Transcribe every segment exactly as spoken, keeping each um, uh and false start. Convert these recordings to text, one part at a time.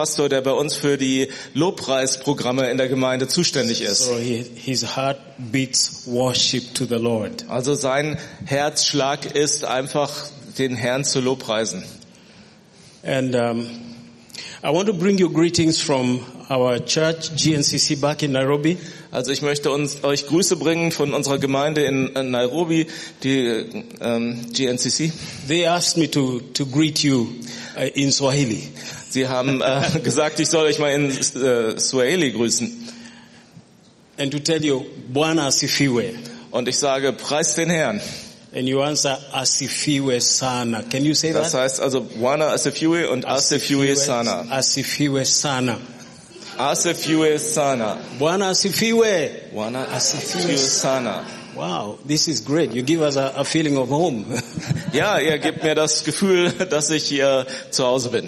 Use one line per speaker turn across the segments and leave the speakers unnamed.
Pastor, der bei uns für die Lobpreisprogramme in der Gemeinde zuständig ist.
So he, his heart beats worship to the Lord.
Also sein Herzschlag ist einfach, den Herrn zu lobpreisen.
And um, I want to bring you greetings from our church, G N C C, back in Nairobi.
Also ich möchte uns, euch Grüße bringen von unserer Gemeinde in, in Nairobi, die ähm, G N C C.
They asked me to, to greet you uh, in Swahili.
Sie haben äh, gesagt, ich soll euch mal in äh, Swahili grüßen.
And to tell you, Bwana asifiwe.
Und ich sage, preis den Herrn.
And you answer, asifiwe sana. Can you say
Das
that?
heißt also, Bwana asifiwe und asifiwe sana.
Asifiwe sana.
Asifiwe sana.
Bwana asifiwe.
Bwana asifiwe sana.
Wow, this is great. You give us a, a feeling of home.
Ja, ihr gebt mir das Gefühl, dass ich hier zu Hause bin.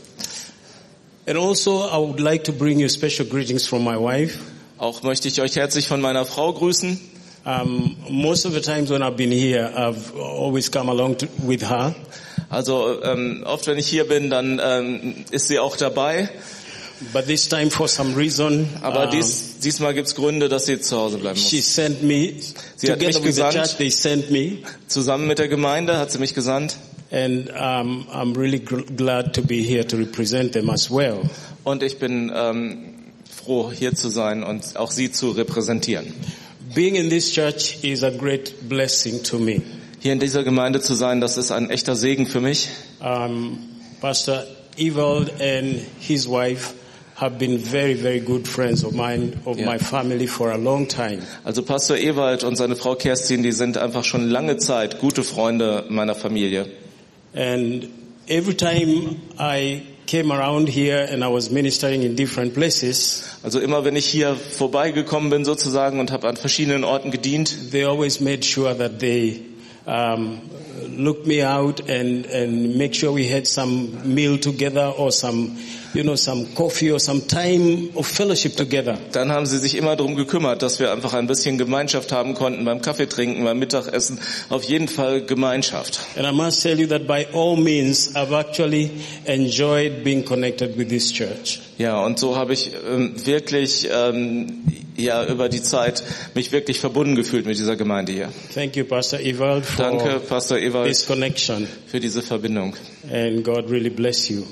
And also, I would like to bring you special greetings from my wife.
Auch möchte ich euch herzlich von meiner Frau grüßen.
Um, most of the times when I've been here, I've always come along to, with her.
Also ähm, oft, wenn ich hier bin, dann ähm, ist sie auch dabei.
But this time, for some reason,
Aber
um,
dies, diesmal gibt's Gründe, dass sie zu Hause bleiben
she
muss.
sent me,
Sie hat
together
mich
with the
gesandt.
church, they sent me.
Zusammen mit der Gemeinde hat sie mich gesandt.
And um, I'm really gl- glad to be here to represent them as well.
Und ich bin ähm, froh, hier zu sein und auch sie zu repräsentieren.
Being in this church is a great blessing to me.
Hier in dieser Gemeinde zu sein, das ist ein echter Segen für mich.
Um, Pastor Ewald and his wife have been very, very good friends of mine, of
Ja.
my family for a long time.
Also Pastor Ewald und seine Frau Kerstin, die sind einfach schon lange Zeit gute Freunde meiner Familie.
And every time I came around here and I was ministering in different places,
Also immer wenn ich hier vorbeigekommen bin sozusagen und habe an verschiedenen Orten gedient,
they always made sure that they um, looked me out and, and make sure we had some meal together or some, you know, some coffee or some time of fellowship together.
dann haben sie sich immer darum gekümmert, dass wir einfach ein bisschen Gemeinschaft haben konnten beim Kaffee trinken, beim Mittagessen. Auf jeden Fall Gemeinschaft.
And I must tell you that by all means, I've actually enjoyed being connected with this church.
Ja, und so habe ich ähm, wirklich ähm, ja über die Zeit mich wirklich verbunden gefühlt mit dieser Gemeinde hier.
Thank you, Pastor Ewald, for
Danke, Pastor Ewald,
this connection.
für diese Verbindung.
And God really bless you.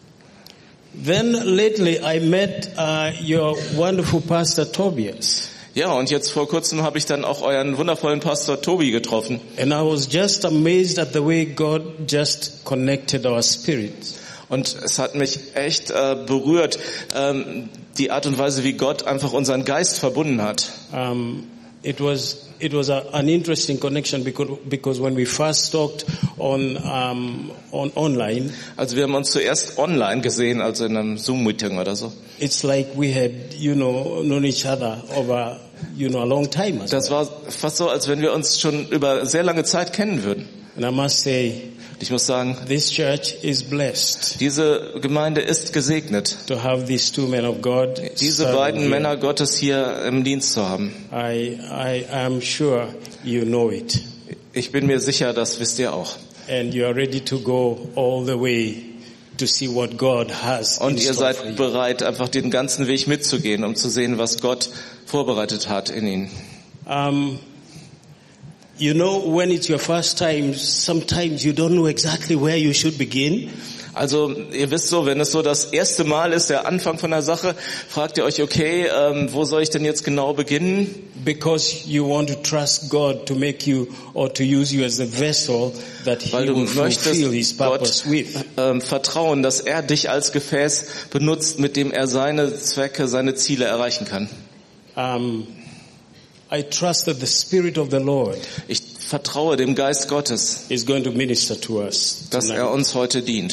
Then lately I met uh, your wonderful Pastor Tobias.
Ja, und jetzt vor kurzem habe ich dann auch euren wundervollen Pastor Tobi getroffen.
And I was just amazed at the way God just connected our spirits.
Und es hat mich echt äh, berührt, ähm, die Art und Weise, wie Gott einfach unseren Geist verbunden hat.
Um, it was it was a, an interesting connection because because when we first talked on um, on online,
Also wir haben uns zuerst online gesehen, also in einem Zoom-Meeting oder so.
it's like we had you know known each other over you know a long time. As
Das
well.
war fast so, als wenn wir uns schon über sehr lange Zeit kennen würden.
And I must say,
Ich muss sagen,
this church is blessed
diese Gemeinde ist gesegnet,
to have these two men of God.
diese
serving
beiden
here.
Männer Gottes hier im Dienst zu haben.
I I am sure you know it,
Ich bin mir sicher, das wisst ihr auch.
and you are ready to go all the way to see what God has in
Und ihr
store for
seid
you.
bereit, einfach den ganzen Weg mitzugehen, um zu sehen, was Gott vorbereitet hat in ihnen.
Um, you know, when it's your first time, sometimes you don't know exactly where you should begin.
Also ihr wisst so, wenn es so das erste Mal ist, der Anfang von der Sache, fragt ihr euch, okay, ähm, wo soll ich denn jetzt genau beginnen?
Because you want to trust God to make you or to use you as a vessel that He
Weil du
will
möchtest
fulfill His
Gott
purpose with.
ähm, vertrauen, dass er dich als Gefäß benutzt, mit dem er seine Zwecke, seine Ziele erreichen kann.
Um, I trust that the Spirit of the Lord
Ich vertraue dem Geist Gottes,
is going to minister to us
dass
tonight.
er uns heute dient.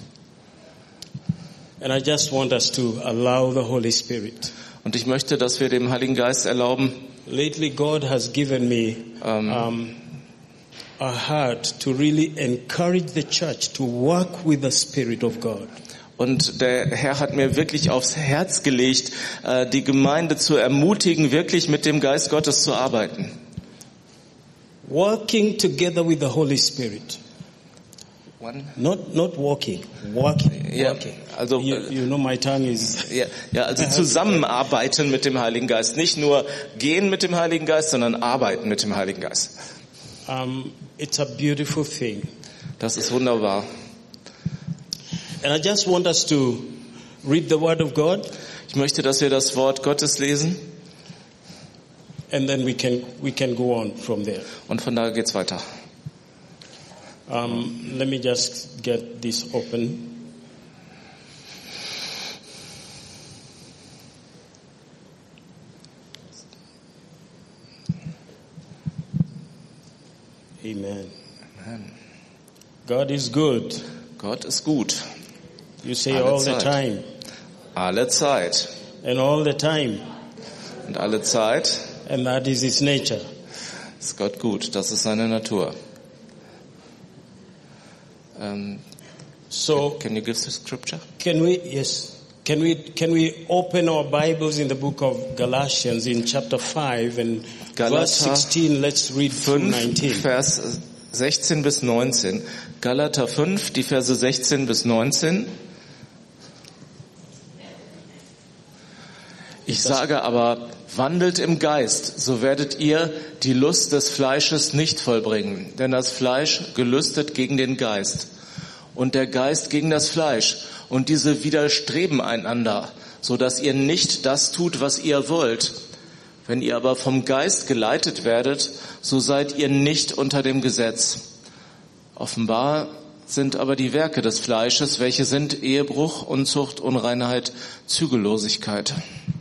And I just want us to allow the Holy Spirit.
Und ich möchte, dass wir dem Heiligen Geist erlauben,
Lately, God has given me
um,
um, a heart to really encourage the church to work with the Spirit of God.
und der Herr hat mir wirklich aufs Herz gelegt, äh, die Gemeinde zu ermutigen, wirklich mit dem Geist Gottes zu arbeiten.
Working together with the Holy Spirit.
One?
Not not walking, walking,
Ja,
walking.
also
You, you know my tongue is.
ja, ja, also zusammenarbeiten mit dem Heiligen Geist, nicht nur gehen mit dem Heiligen Geist, sondern arbeiten mit dem Heiligen Geist.
Um, it's a beautiful thing,
Das ist wunderbar.
and I just want us to read the Word of God,
Ich möchte, dass wir das Wort Gottes lesen
and then we can we can go on from there.
und von da geht's weiter.
Um, let me just get this open. Amen.
Amen.
God is good.
Gott ist gut.
You say
Alle
all the
Zeit.
time,
Alle Zeit.
and all the time,
Und alle Zeit
and that is His nature.
ist Gott gut. Das ist seine Natur. Um,
So
can you give the scripture?
can we? Yes. Can we? Can we open our Bibles in the book of Galatians in chapter five and
Galater
verse sixteen? Let's read through
fünf,
nineteen.
Vers sechzehn bis neunzehn. Galater fünf, die Verse sechzehn bis neunzehn. Ich sage aber, wandelt im Geist, so werdet ihr die Lust des Fleisches nicht vollbringen. Denn das Fleisch gelüstet gegen den Geist und der Geist gegen das Fleisch. Und diese widerstreben einander, so dass ihr nicht das tut, was ihr wollt. Wenn ihr aber vom Geist geleitet werdet, so seid ihr nicht unter dem Gesetz. Offenbar sind aber die Werke des Fleisches, welche sind Ehebruch, Unzucht, Unreinheit, Zügellosigkeit.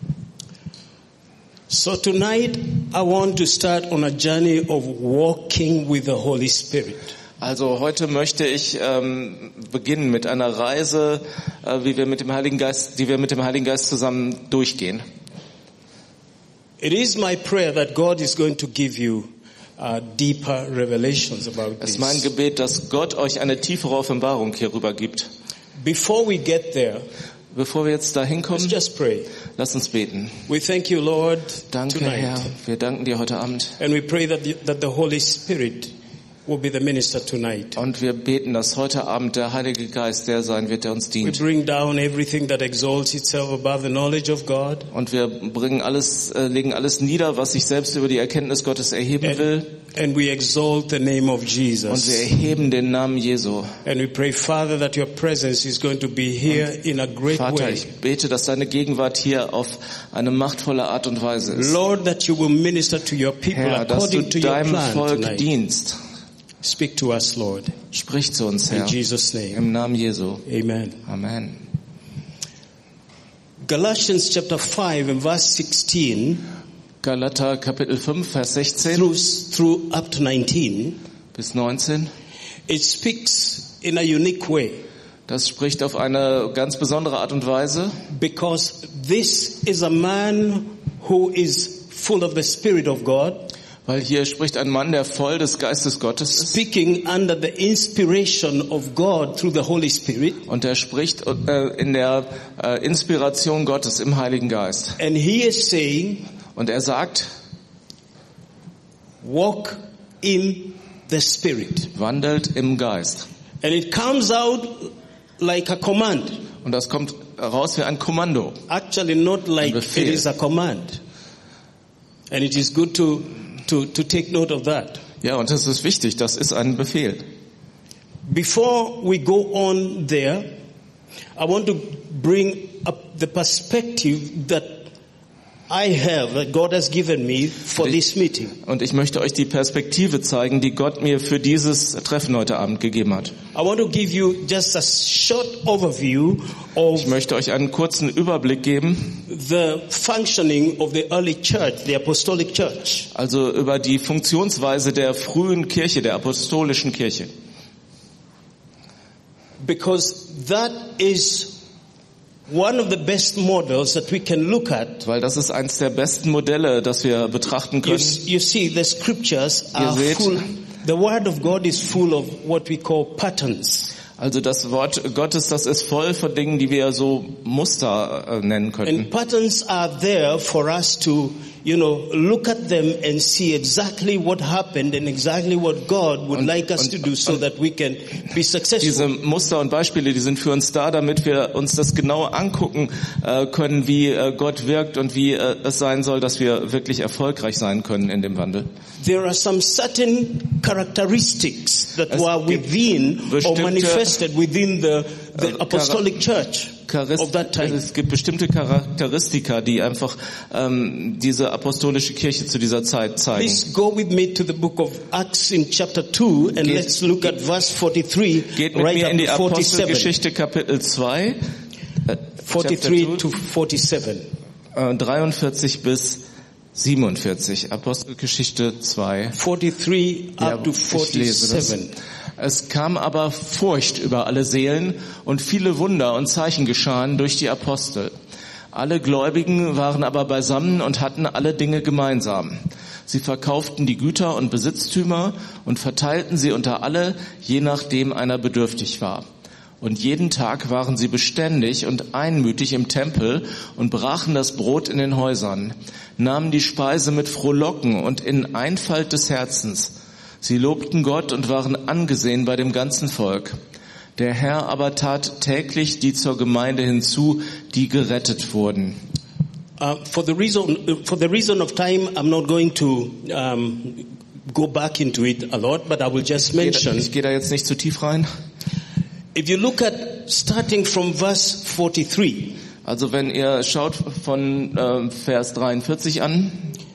So tonight I want to start on a journey of walking with the Holy Spirit.
Also heute möchte ich ähm, beginnen mit einer Reise, äh, wie wir mit dem Heiligen Geist, die wir mit dem Heiligen Geist zusammen durchgehen.
It is my prayer that God is going to give you uh, deeper revelations about
Es ist mein
this.
Gebet, dass Gott euch eine tiefere Offenbarung hierüber gibt.
Before we get there,
Bevor wir jetzt da
let's
hinkommen,
just pray.
lasst uns beten.
We thank you, Lord,
Danke,
tonight.
Herr. Wir danken dir heute Abend.
And we pray that the, that the Holy Spirit will be the minister tonight.
Und wir beten, dass heute Abend der Heilige Geist der sein wird, der uns
We
dient.
bring down everything that exalts itself above the knowledge of God.
Und wir bringen alles, äh, legen alles nieder, was sich selbst über die Erkenntnis Gottes erheben will.
And we exalt the name of
Und wir
Jesus.
erheben den Namen Jesu.
And we pray, Father, that your presence is going to be here in a great
Vater,
way.
ich bete, dass deine Gegenwart hier auf eine machtvolle Art und Weise ist.
Lord, that you will minister to your people
Herr, dass du
according to your
deinem
plan
Volk
tonight.
dienst.
Speak to us, Lord.
Sprich zu uns,
In
Herr.
Jesus' name.
Im Namen Jesu.
Amen.
Amen.
Galatians chapter five and verse sixteen
Galater Kapitel fünf, Vers sechzehn
through, through up to nineteen,
bis neunzehn.
it speaks in a unique way
Das spricht auf eine ganz besondere Art und Weise,
because this is a man who is full of the Spirit of God,
weil hier spricht ein Mann, der voll des Geistes Gottes ist.
speaking under the inspiration of God through the Holy Spirit.
Und er spricht äh, in der äh, Inspiration Gottes im Heiligen Geist.
And he is saying,
Und er sagt,
walk in the Spirit.
wandelt im Geist.
And it comes out like a command.
Und das kommt raus wie ein Kommando.
Actually not like it
Befehl.
is a command. And it is good to, to, to take note of that.
Ja, und das ist wichtig, das ist ein Befehl.
Before we go on there, I want to bring up the perspective that I have, that God has given me for this meeting.
Und ich möchte euch die Perspektive zeigen, die Gott mir für dieses Treffen heute Abend gegeben hat.
I want to give you just a short overview of
Ich möchte euch einen kurzen Überblick geben,
the functioning of the early church, the apostolic church.
also über die Funktionsweise der frühen Kirche, der apostolischen Kirche.
Because that is one of the best models that we can look at.
Weil das ist eines der besten Modelle, das wir betrachten
You,
können.
you see, the scriptures are
seht,
full, the word of God is full of what we call patterns.
Also das Wort Gottes, das ist voll von Dingen, die wir so Muster äh, nennen könnten.
And patterns are there for us to, you know, look at them and see exactly what happened and exactly what God would
und,
like us
und,
to do so that we can be successful.
Diese Muster und Beispiele, die sind für uns da, damit wir uns das genau angucken äh, können, wie äh, Gott wirkt und wie äh, es sein soll, dass wir wirklich erfolgreich sein können in dem Wandel.
There are some certain characteristics that
Es
were within or manifested within the, the apostolic church of that time.
Es gibt bestimmte Charakteristika, die einfach ähm, diese apostolische Kirche zu dieser Zeit zeigen.
Please go with me to the book of Acts in chapter two and
geht,
let's look at verse forty-three.
Geht mit
right
mir in die
forty-seven.
Apostelgeschichte Kapitel zwei, äh,
forty-three to forty-seven.
Äh, dreiundvierzig bis siebenundvierzig, Apostelgeschichte zwei.
forty-three
ja,
up to forty-seven.
Es kam aber Furcht über alle Seelen und viele Wunder und Zeichen geschahen durch die Apostel. Alle Gläubigen waren aber beisammen und hatten alle Dinge gemeinsam. Sie verkauften die Güter und Besitztümer und verteilten sie unter alle, je nachdem einer bedürftig war. Und jeden Tag waren sie beständig und einmütig im Tempel und brachen das Brot in den Häusern, nahmen die Speise mit Frohlocken und in Einfalt des Herzens. Sie lobten Gott und waren angesehen bei dem ganzen Volk. Der Herr aber tat täglich die zur Gemeinde hinzu, die gerettet wurden.
Uh, for the reason, for the reason of time, I'm not going to um, go back into it a lot, but I will just mention.
Ich gehe da jetzt nicht zu tief rein.
If you look at starting from verse forty-three.
Also wenn ihr schaut von äh, Vers dreiundvierzig an.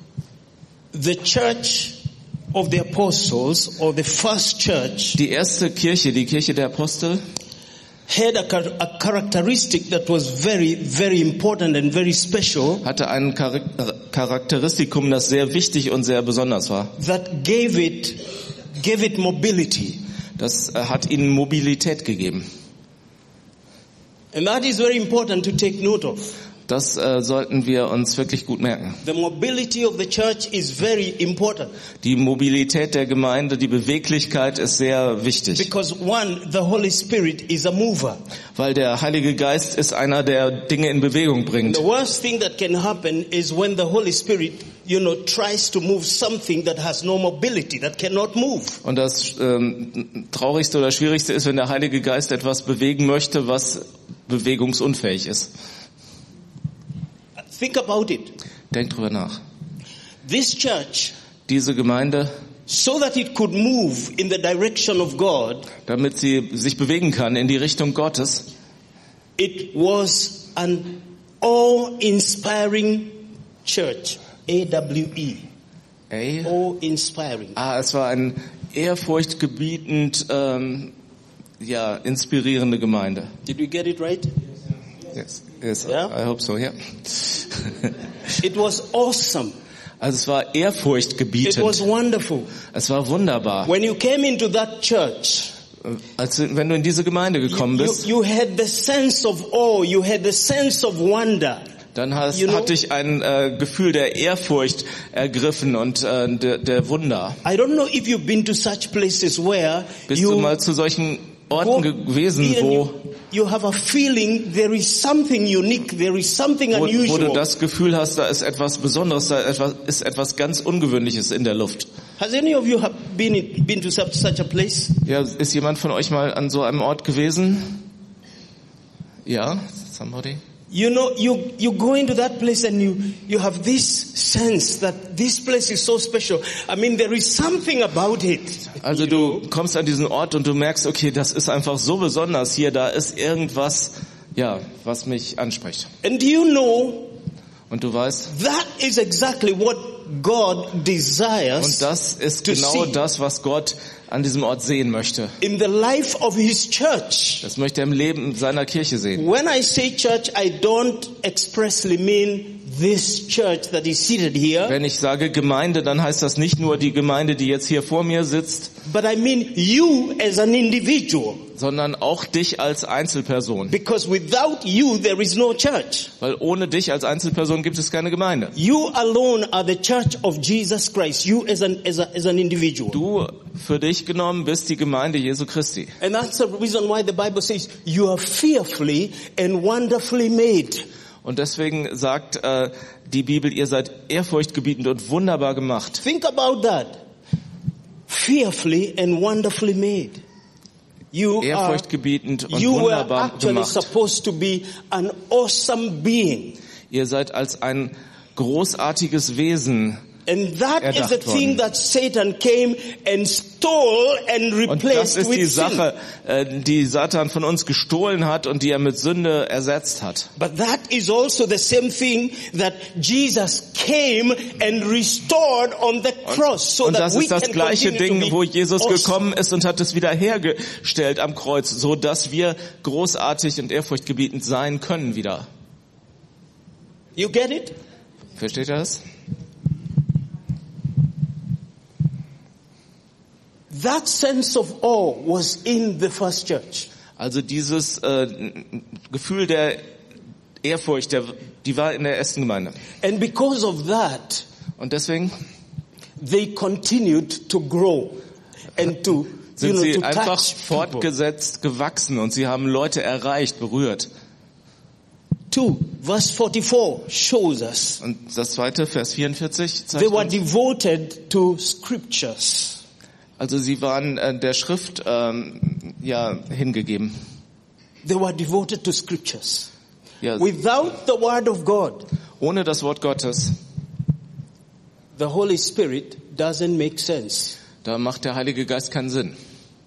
The church of the apostles or the first church.
Die erste Kirche, die Kirche der Apostel.
Had a, a characteristic that was very, very important and very special.
Hatte ein Charakteristikum, das sehr wichtig und sehr besonders war.
That gave it, gave it mobility.
Das hat ihnen Mobilität gegeben.
And that is very important to take note of.
Das äh, sollten wir uns wirklich gut merken.
The mobility of the church is very important.
Die Mobilität der Gemeinde, die Beweglichkeit ist sehr wichtig.
Because one, the Holy Spirit is a mover.
Weil der Heilige Geist ist einer, der Dinge in Bewegung bringt.
The worst thing that can happen is when the Holy Spirit, you know, tries to move something that has no mobility, that cannot move.
Und das ähm, Traurigste oder Schwierigste ist, wenn der Heilige Geist etwas bewegen möchte, was bewegungsunfähig ist.
Think about it.
Denk drüber nach.
This church,
diese Gemeinde,
so that it could move in the direction of God,
damit sie sich bewegen kann in die Richtung Gottes,
it was an awe-inspiring church. A W E.
A?
Awe-inspiring.
Ah, es war ein ehrfurchtgebietend, ähm, ja, inspirierende Gemeinde.
Did we get it right?
Yes, yes,
yeah?
I hope so, yeah.
It was awesome.
Also es war ehrfurchtgebietend.
It was wonderful.
Es war wunderbar.
When you came into that church,
als wenn du in diese Gemeinde gekommen
you,
bist,
you, you had the sense of awe, you had the sense of wonder.
Dann hast,
you know,
hatte ich ein äh, Gefühl der Ehrfurcht ergriffen und äh, der, der Wunder.
I don't know if you've been to such places where
Bist
you
du mal zu solchen Orten gewesen, wo
you, you have a feeling there is something unique, there is something
wo,
unusual.
wo du das Gefühl hast, da ist etwas Besonderes, da etwas, ist etwas ganz Ungewöhnliches in der Luft.
Has any of you have been been to such, such a place?
Ja, ist jemand von euch mal an so einem Ort gewesen? Ja, somebody?
You know, you, you go into that place and you, you have this sense that this place is so special. I mean, there is something about it.
Also du kommst an diesen Ort und du merkst, okay, das ist einfach so besonders hier, da ist irgendwas, ja, was mich anspricht.
And do you know,
und du weißt,
that is exactly what God desires.
Und das ist genau das, was Gott an diesem Ort sehen möchte.
In the life of his church.
Das möchte er im Leben seiner Kirche sehen.
When I say church, I don't expressly mean this church that is seated here,
Wenn ich sage Gemeinde, dann heißt das nicht nur die Gemeinde, die jetzt hier vor mir sitzt,
but I mean you as an individual.
sondern auch dich als Einzelperson.
Because without you, there is no church.
Weil ohne dich als Einzelperson gibt es keine Gemeinde.
You alone are the church of Jesus Christ. You as an, as a, as an individual.
Du für dich genommen bist die Gemeinde Jesu Christi.
And that's the reason why the Bible says you are fearfully and wonderfully made.
Und deswegen sagt äh, die Bibel, ihr seid ehrfurchtgebietend und wunderbar gemacht.
Think about that. Fearfully and wonderfully made. You are,
Ehrfurchtgebietend und
you were
wunderbar
actually
gemacht.
supposed to be an awesome being.
Ihr seid als ein großartiges Wesen.
And that is the
erdacht
thing
worden.
that Satan came and stole and
Und das
replaced
ist die
with sin.
Sache, äh, die Satan von uns gestohlen hat und die er mit Sünde ersetzt hat.
But that is also the same thing that Jesus came and restored on the cross, so
Und
that
das
we
ist das
can
gleiche
continue
Ding,
to
wo
be
Jesus
awesome.
gekommen ist und hat es wiederhergestellt am Kreuz, so dass wir großartig und ehrfurchtgebietend sein können wieder.
You get it?
Versteht ihr das?
That sense of awe was in the first church.
Also dieses äh, Gefühl der Ehrfurcht, der, die war in der ersten Gemeinde.
And because of that,
Und deswegen
they continued to grow and to, you
sind
know,
sie
to
einfach
touch people.
fortgesetzt gewachsen und sie haben Leute erreicht, berührt.
Two, verse forty-four shows us
Und das zweite, Vers vierundvierzig,
they
zeigt
were
uns,
devoted to scriptures.
also sie waren äh, der Schrift ähm, ja hingegeben.
They were devoted to scriptures.
Ja,
Without the word of God,
ohne das Wort Gottes,
the Holy Spirit doesn't make sense.
da macht der Heilige Geist keinen Sinn.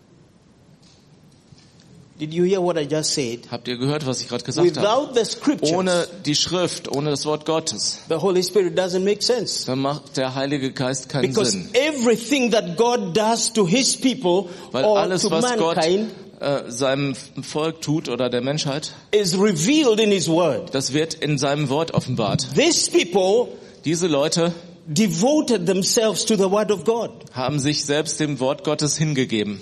Did you hear what I just said?
Habt ihr gehört, was ich gerade gesagt habe?
Without the scriptures,
Ohne die Schrift, ohne das Wort Gottes,
the Holy Spirit doesn't make sense.
dann macht der Heilige Geist keinen
Because
Sinn.
everything that God does to His people
Weil
or
alles,
to
was Gott
mankind
äh, seinem Volk tut oder der Menschheit,
is revealed in His Word.
das wird in seinem Wort offenbart.
These people
Diese Leute
devoted themselves to the Word of God.
haben sich selbst dem Wort Gottes hingegeben.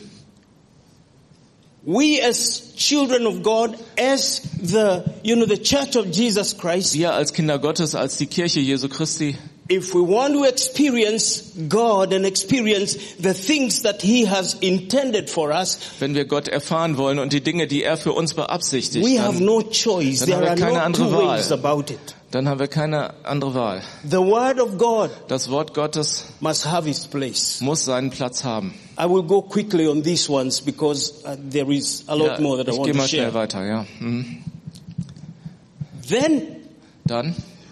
We as children of God, as the, you know, the church of Jesus Christ,
Wir als Kinder Gottes, als die Kirche Jesu Christi,
if we want to experience God and experience the things that He has intended for us,
wenn wir Gott erfahren wollen und die Dinge, die er für uns beabsichtigt,
we have
dann,
no choice.
dann
There
haben
are
wir keine
no
andere
two
Wahl.
ways about it.
dann haben wir keine andere Wahl.
The Word of God
Das Wort Gottes
must have its place.
muss seinen Platz haben.
I will go quickly on these ones because uh, there is a lot
Ja,
more that I
ich
want
gehe
to
mal schnell
share.
weiter, ja. Mhm.
Then
Dann,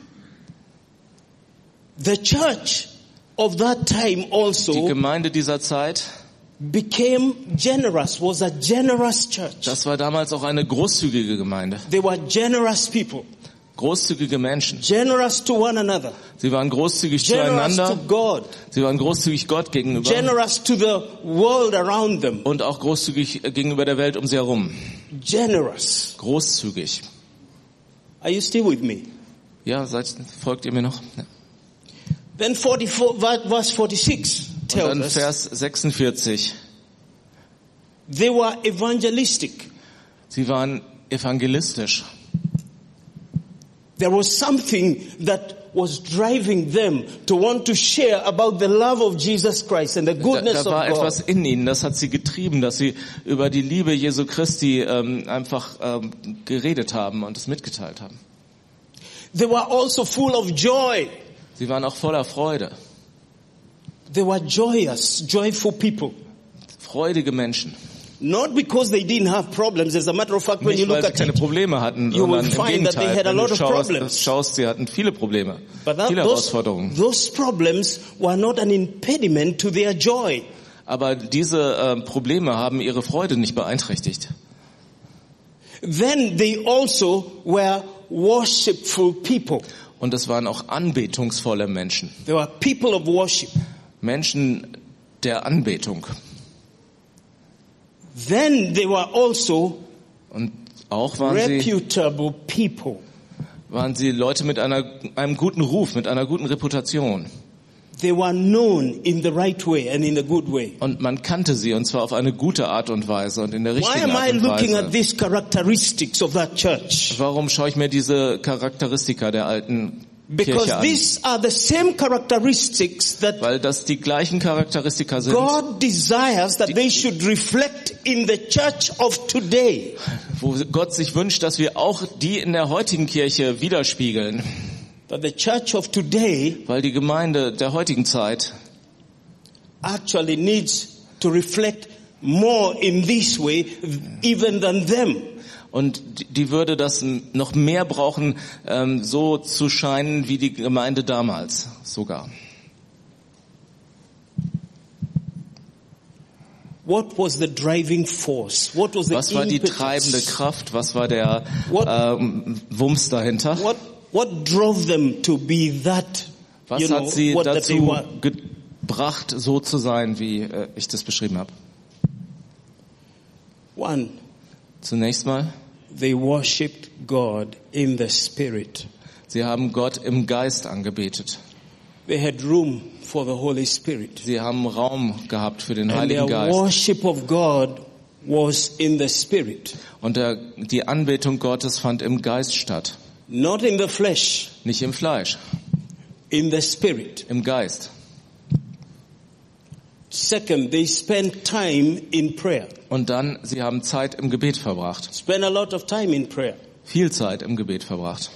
the church of that time
die
also
Gemeinde dieser Zeit,
became generous, was a generous church.
das war damals auch eine großzügige Gemeinde.
They were generous people,
Großzügige Menschen.
generous to one another,
Sie waren großzügig
generous to
zueinander.
God,
Sie waren großzügig Gott gegenüber.
generous to the world around them,
Und auch großzügig gegenüber der Welt um sie herum.
generous.
Großzügig.
Are you still with me?
Ja, seid, folgt ihr mir noch? Ja.
Then forty-four, verse forty-six
Und
tells
dann
us
Vers sechsundvierzig.
they were evangelistic.
Sie waren evangelistisch.
There was something that was driving them to want to share about the love of Jesus Christ and the
Da,
goodness
da war
of God.
etwas in ihnen, das hat sie getrieben, dass sie über die Liebe Jesu Christi ähm, einfach ähm, geredet haben und es mitgeteilt haben.
They were also full of joy.
Sie waren auch voller Freude.
They were joyous, joyful people.
Freudige Menschen.
Not because they didn't have problems. As a matter of fact, when you
Nicht, weil
look
sie
at
keine
it,
Probleme hatten,
you will
sondern im
find that they
Gegenteil.
had a
Wenn
lot
du
of
schaust,
problems.
schaust, sie hatten viele Probleme,
but that,
viele
those,
Herausforderungen.
those problems were not an impediment to their joy.
Aber diese äh, Probleme haben ihre Freude nicht beeinträchtigt.
Then they also were worshipful people.
Und es waren auch anbetungsvolle Menschen.
They were people of worship.
Menschen der Anbetung.
Then they were also
Und auch waren sie
reputable people.
waren sie Leute mit einer, einem guten Ruf, mit einer guten Reputation.
They were known in the right way and in a good way.
Und man kannte sie, und zwar auf eine gute Art und Weise und in der
Why
richtigen
am I
Art und
looking at
Weise.
these characteristics of that church?
Warum schaue ich mir diese Charakteristika der alten
Because
Kirche an?
these are the same characteristics that
Weil das die gleichen Charakteristika sind,
God desires that they should reflect in the church of today.
wo Gott sich wünscht, dass wir auch die in der heutigen Kirche widerspiegeln.
That the church of today
Weil die Gemeinde der heutigen Zeit
actually needs to reflect more in this way even than them.
und die würde das noch mehr brauchen, ähm, so zu scheinen wie die Gemeinde damals sogar.
What was the driving force? What was the
Was war die
impetus?
treibende Kraft? Was war der
What-
ähm, Wumms dahinter?
What what drove them to be that?
Was
you know,
hat sie
what that they
dazu
were?
gebracht, so zu sein, wie äh, ich das beschrieben habe?
One,
Zunächst mal,
they worshipped God in the Spirit.
sie haben Gott im Geist angebetet.
They had room for the Holy Spirit.
Sie haben Raum gehabt für den
And
Heiligen
their
Geist.
worship of God was in the Spirit,
Und der, die Anbetung Gottes fand im Geist statt.
not in the flesh,
Nicht im Fleisch,
in the Spirit.
im Geist.
Second, they spent time in prayer.
Und dann, sie haben Zeit im Gebet verbracht.
Spend a lot of time in prayer.
Viel Zeit im Gebet verbracht.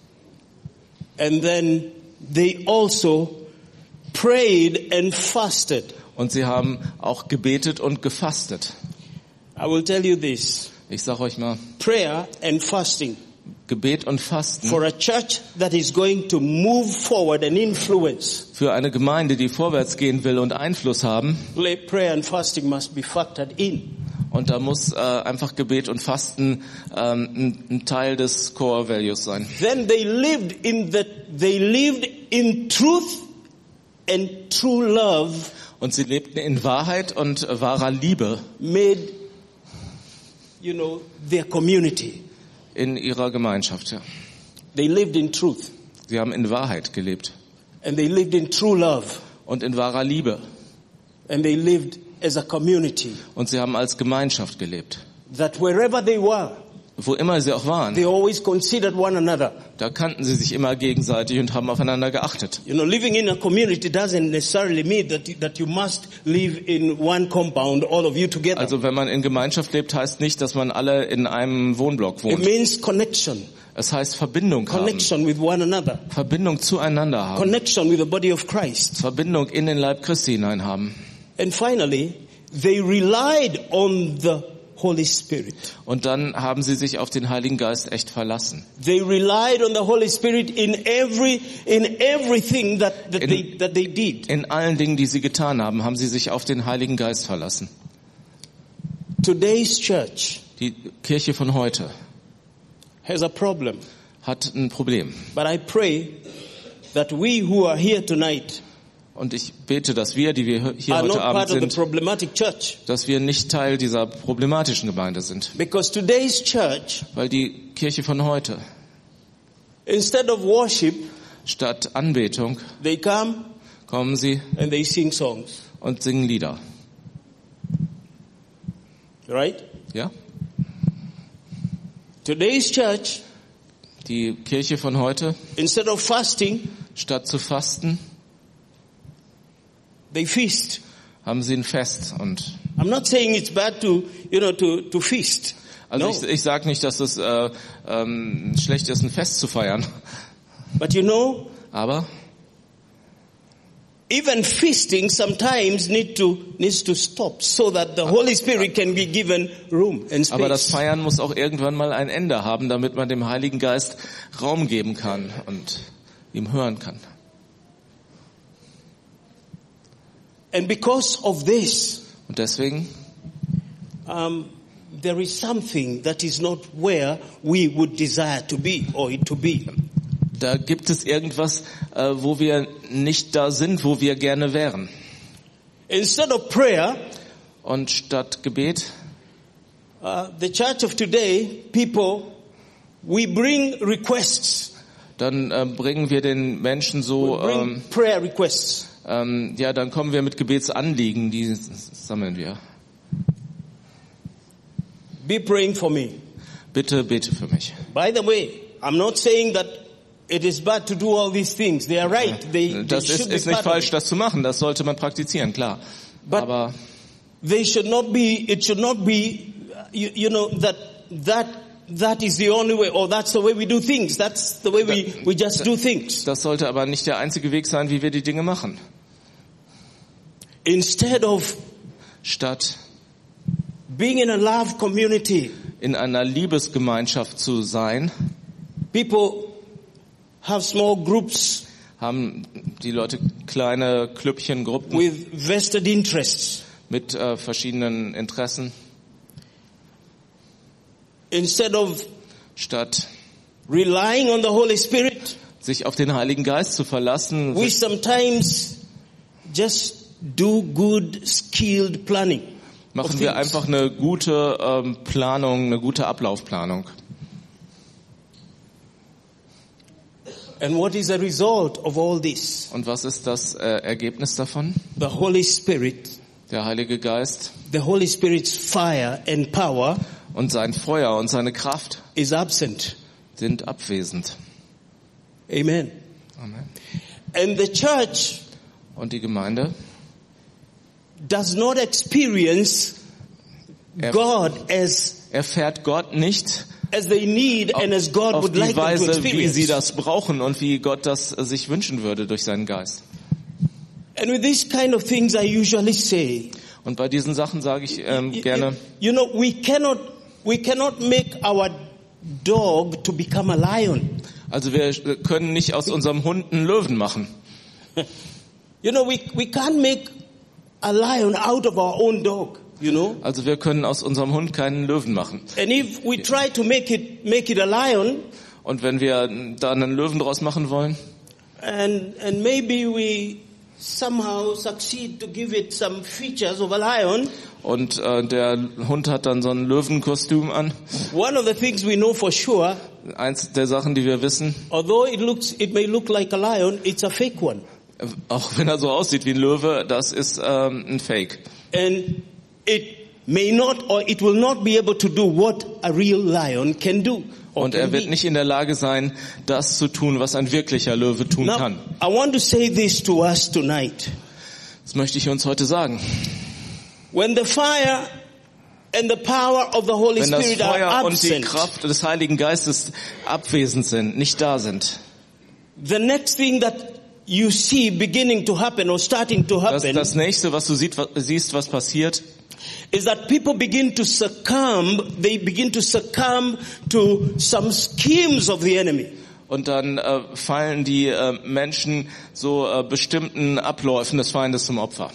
And then they also prayed and fasted.
Und sie haben auch gebetet und gefastet.
I will tell you this.
Ich sage euch mal,
Prayer and fasting
Gebet und Fasten
for a church that is going to move forward and influence.
für eine Gemeinde, die vorwärts gehen will und Einfluss haben.
Prayer and fasting must be factored in.
Und da muss äh, einfach Gebet und Fasten ähm, ein, ein Teil des Core Values sein.
Then they lived in the, they lived in truth and true love
Und sie lebten in Wahrheit und wahrer Liebe
made, you know, their community.
in ihrer Gemeinschaft. Ja.
They lived in truth
Sie haben in Wahrheit gelebt
and they lived in true love
und in wahrer Liebe.
and they lived as a community
Und sie haben als Gemeinschaft gelebt.
that wherever they were,
Wo immer sie auch waren,
they always considered one another.
da kannten sie sich immer gegenseitig und haben aufeinander geachtet.
You know, living in a community doesn't necessarily mean that you, that you must live in one compound, all of you together.
Also wenn man in Gemeinschaft lebt, heißt nicht, dass man alle in einem Wohnblock
It
wohnt.
means connection,
Es heißt Verbindung haben.
connection with one another,
Verbindung zueinander haben.
connection with the body of Christ.
Verbindung in den Leib Christi hinein haben.
And finally, they relied on the Holy Spirit.
Und dann haben sie sich auf den Heiligen Geist echt verlassen.
They relied on the Holy Spirit in every in everything that, that
In-
they that they did.
In allen Dingen, die sie getan haben, haben sie sich auf den Heiligen Geist verlassen.
Today's church
Die Kirche von heute
has a problem,
hat ein Problem.
but I pray that we who are here tonight
Und ich bete, dass wir, die wir hier
are
heute
not
Abend
part of the
sind,
problematic church.
dass wir nicht Teil dieser problematischen Gemeinde sind.
Because today's church,
Weil die Kirche von heute
instead of worship,
statt Anbetung
they come
kommen sie
and they sing songs.
und singen Lieder.
Right?
Ja?
Today's church,
Die Kirche von heute,
instead of fasting,
statt zu fasten,
they feast.
haben sie ein Fest. Und
I'm not saying it's bad to, you know, to, to feast.
also
No.
ich, ich sage nicht, dass es äh, ähm, schlecht ist, ein Fest zu feiern.
But you know,
Aber
even feasting sometimes need to, needs to stop so that the Holy Spirit can be given room and
Aber das
space.
Feiern muss auch irgendwann mal ein Ende haben, damit man dem Heiligen Geist Raum geben kann und ihm hören kann.
And because of this,
Und deswegen
um, there is something that is not where we would desire to be or it to be.
da gibt es irgendwas, äh, wo wir nicht da sind, wo wir gerne wären.
Instead of prayer,
Und statt Gebet,
uh, the church of today, people, we bring requests.
dann äh, bringen wir den Menschen so,
We bring
ähm,
prayer requests.
ähm, ja, dann kommen wir mit Gebetsanliegen, die sammeln wir.
Be praying for me.
Bitte bete für mich.
By the way, I'm not saying that it is bad to do all these things. They are right. They, they
Das ist,
should be
ist nicht
part of
falsch,
it.
das zu machen. Das sollte man praktizieren, klar.
But
Aber
they should not be, it should not be, you, you know, that, that, that is the only way, or that's the way we do things. That's the way we, we just do things.
das sollte aber nicht der einzige Weg sein, wie wir die Dinge machen.
Instead of
Statt
being in a love community,
in einer Liebesgemeinschaft zu sein,
people have small groups
haben die Leute kleine Klüppchen, Gruppen
with vested interests.
mit äh, verschiedenen Interessen.
Instead of
Statt
relying on the Holy Spirit,
sich auf den Heiligen Geist zu verlassen,
we sometimes just do good, skilled planning.
machen
of
wir
things.
einfach eine gute ähm, Planung, eine gute Ablaufplanung.
And what is the result of all this?
Und was ist das äh, Ergebnis davon?
The Holy Spirit,
Der Heilige Geist
the Holy Spirit's fire and power
und sein Feuer und seine Kraft
is absent.
sind abwesend.
Amen.
Amen.
And the church
Und die Gemeinde
does not experience
Er-
God as,
erfährt Gott nicht
as they need and as God
auf
would
die
like them to
Weise, wie sie
experience.
das brauchen und wie Gott das äh, sich wünschen würde durch seinen Geist.
And with these kind of things I usually say,
Und bei diesen Sachen sage ich ähm,
you,
gerne,
you know, we cannot, we cannot make our dog to become a lion.
also wir können nicht aus unserem Hund einen Löwen machen.
You know, we, we can't make a lion out of our own dog, you know.
Also wir können aus unserem Hund keinen Löwen machen.
And if we try to make it, make it a lion,
Und wenn wir da einen Löwen draus machen wollen
and, and maybe we somehow succeed to give it some features of a lion,
und äh, der Hund hat dann so ein Löwenkostüm an,
one of the things we know for sure,
eins der Sachen, die wir wissen,
although it looks, it may look like a lion, it's a fake one.
äh, auch wenn er so aussieht wie ein Löwe, das ist ähm, ein Fake.
And it may not, or it will not be able to do what a real lion can do. or
Und er
can
wird
be.
nicht in der Lage sein, das zu tun, was ein wirklicher Löwe tun
Now,
kann.
I want to say this to us tonight.
Das möchte ich uns heute sagen.
When the fire and the power of the Holy
Wenn das
Spirit are
Feuer und die
absent,
Kraft des Heiligen Geistes abwesend sind, nicht da sind,
the next thing that you see beginning to happen or starting to
das,
happen
das nächste, was du siehst, was, siehst, was passiert,
is that people begin to succumb, they begin to succumb to some schemes of the enemy.
und dann äh, fallen die äh, Menschen so äh, bestimmten Abläufen des Feindes zum Opfer.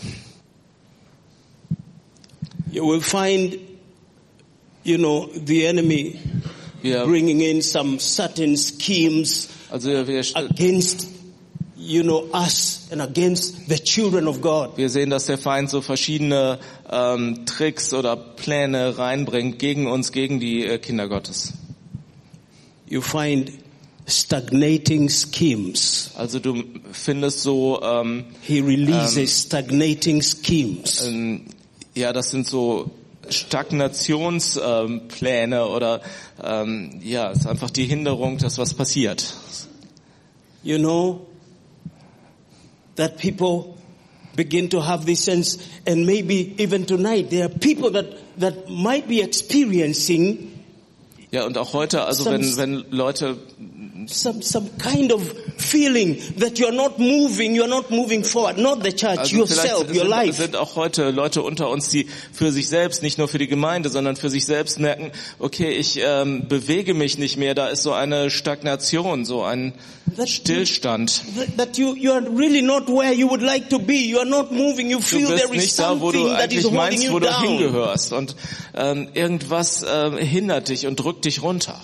You will find, you know, the enemy
Wir,
bringing in some certain schemes
also wir,
against, you know, us and against the children of God.
wir sehen, dass der Feind so verschiedene ähm, Tricks oder Pläne reinbringt gegen uns, gegen die äh, Kinder Gottes.
You find stagnating schemes.
Also du findest so, ähm,
He releases stagnating schemes.
ähm, ja, das sind so Stagnationspläne ähm, Pläne oder ähm, ja, es ist einfach die Hinderung, dass was passiert.
You know, that people begin to have this sense, and maybe even tonight there are people that, that might be experiencing
Ja, und auch heute, also wenn wenn Leute
some some kind of feeling that you're not moving, you're not moving forward, not the church,
also
yourself,
vielleicht
your
sind,
life.
sind auch heute Leute unter uns, die für sich selbst, nicht nur für die Gemeinde, sondern für sich selbst merken, okay, ich ähm, bewege mich nicht mehr, da ist so eine Stagnation, so ein
That-
Stillstand.
That, that you you are really not where you would like to be. You are not moving. You
Du
feel
bist
there is
nicht da, wo du
something that is
eigentlich
holding
meinst,
you
wo du
down.
hingehörst und ähm, irgendwas ähm, hindert dich und drückt dich runter.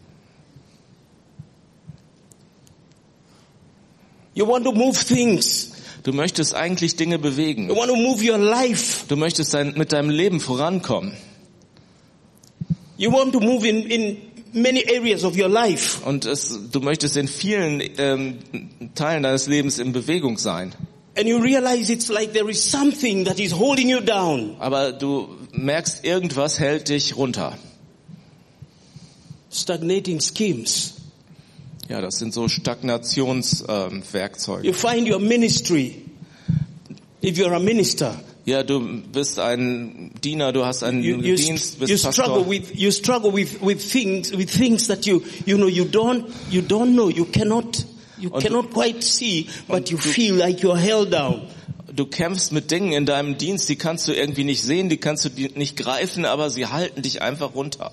You want to move things.
Du möchtest eigentlich Dinge bewegen.
You want to move your life.
Du möchtest dein, mit deinem Leben vorankommen.
You want to move in, in many areas of your life.
Und es, du möchtest in vielen ähm, Teilen deines Lebens in Bewegung sein.
And you realize it's like there is something that is holding you down.
Aber du merkst, irgendwas hält dich runter.
Stagnating schemes.
Ja, das sind so Stagnationswerkzeuge.
You find your ministry. If you're a minister,
ja, du bist ein Diener, du hast einen
you, you,
Dienst,
you
bist
struggle
Pastor.
with you struggle with with things with things that you you know you don't you don't know you cannot you
Und
cannot quite see, but you
du-
feel like you're held down.
Du kämpfst mit Dingen in deinem Dienst, die kannst du irgendwie nicht sehen, die kannst du di- nicht greifen, aber sie halten dich einfach runter.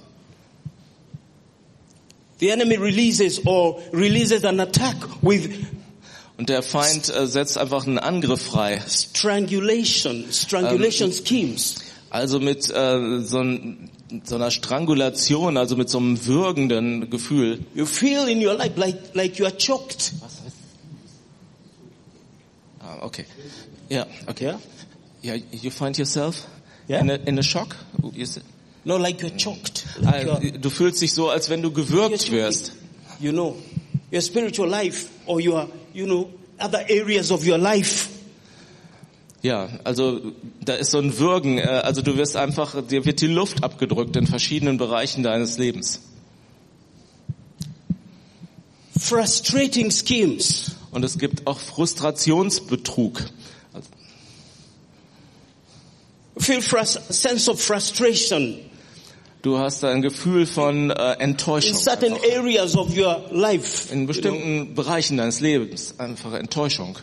The enemy releases or releases an attack with
Und der Feind äh, setzt einfach einen Angriff frei.
strangulation, strangulation schemes.
Also mit äh, so, ein, so einer Strangulation, also mit so einem würgenden Gefühl.
You feel in your life like like you are choked.
Ah, okay. Ja, okay.
Yeah?
Yeah, you find yourself
Yeah.
in, a, in a shock? You s-
No, like you're choked. Like
Ah,
you're,
Du fühlst dich so, als wenn du gewürgt wirst.
you know, your spiritual life or your, you know, other areas of your life.
Ja, also da ist so ein Würgen, äh, also du wirst einfach, dir wird die Luft abgedrückt in verschiedenen Bereichen deines Lebens.
Frustrating schemes.
Und es gibt auch Frustrationsbetrug. Also,
Feel frus- sense of frustration
du hast ein Gefühl von äh,
in
Enttäuschung.
certain
Einfach.
areas of your life.
In
You know,
bestimmten Bereichen deines Lebens. Einfach Enttäuschung.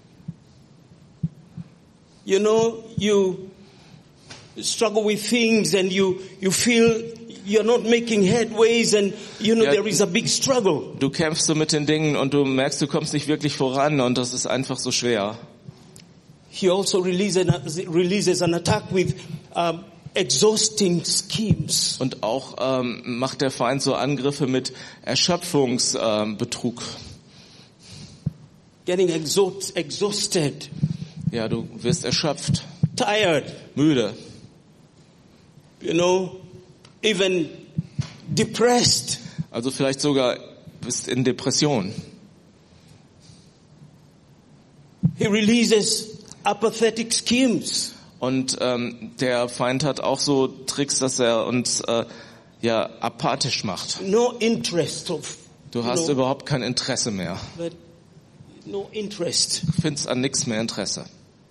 you know, you struggle with things and you, you feel you're not making headways and, you know,
Ja,
there is a big struggle.
Du kämpfst so mit den Dingen und du merkst, du kommst nicht wirklich voran und das ist einfach so schwer.
He also releases an, releases an attack with um, exhausting schemes.
Und auch ähm, macht der Feind so Angriffe mit Erschöpfungsbetrug. Ähm, Betrug.
Getting exhaust, exhausted,
Ja, du wirst erschöpft,
tired,
müde,
you know, even depressed.
also vielleicht sogar bist in Depression.
He releases apathetic schemes.
Und ähm, der Feind hat auch so Tricks, dass er uns äh, ja apathisch macht.
No interest of,
Du
you
hast
know,
überhaupt kein Interesse mehr.
but no interest.
Du findest an nichts mehr Interesse.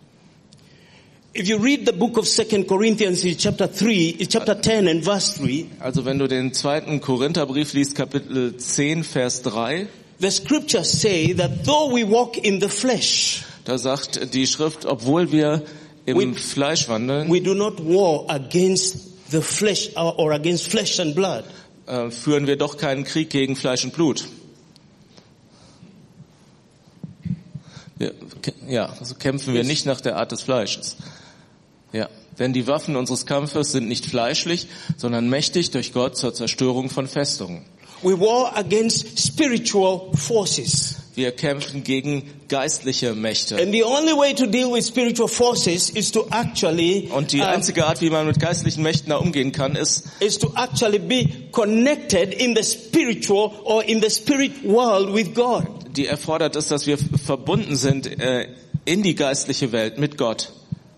If you read the book of Second Corinthians in chapter three, in chapter ten and verse three,
Also wenn du den zweiten Korintherbrief liest, Kapitel zehn, Vers drei,
the scriptures say that though we walk in the flesh,
da sagt die Schrift, obwohl wir im
We-
Fleisch wandeln,
we do not war against the flesh or or against flesh and blood.
äh, führen wir doch keinen Krieg gegen Fleisch und Blut. Ja, kä- ja, also kämpfen wir nicht nach der Art des Fleisches. Ja, denn die Waffen unseres Kampfes sind nicht fleischlich, sondern mächtig durch Gott zur Zerstörung von Festungen.
We war against spiritual forces.
Wir kämpfen gegen geistliche Mächte.
And the only way to deal with spiritual forces is to actually
Und die
uh,
einzige Art, wie man mit geistlichen Mächten da umgehen kann, ist,
is to actually be connected in the spiritual or in the spirit world with God.
die erfordert ist, dass wir verbunden sind äh, in die geistliche Welt mit Gott,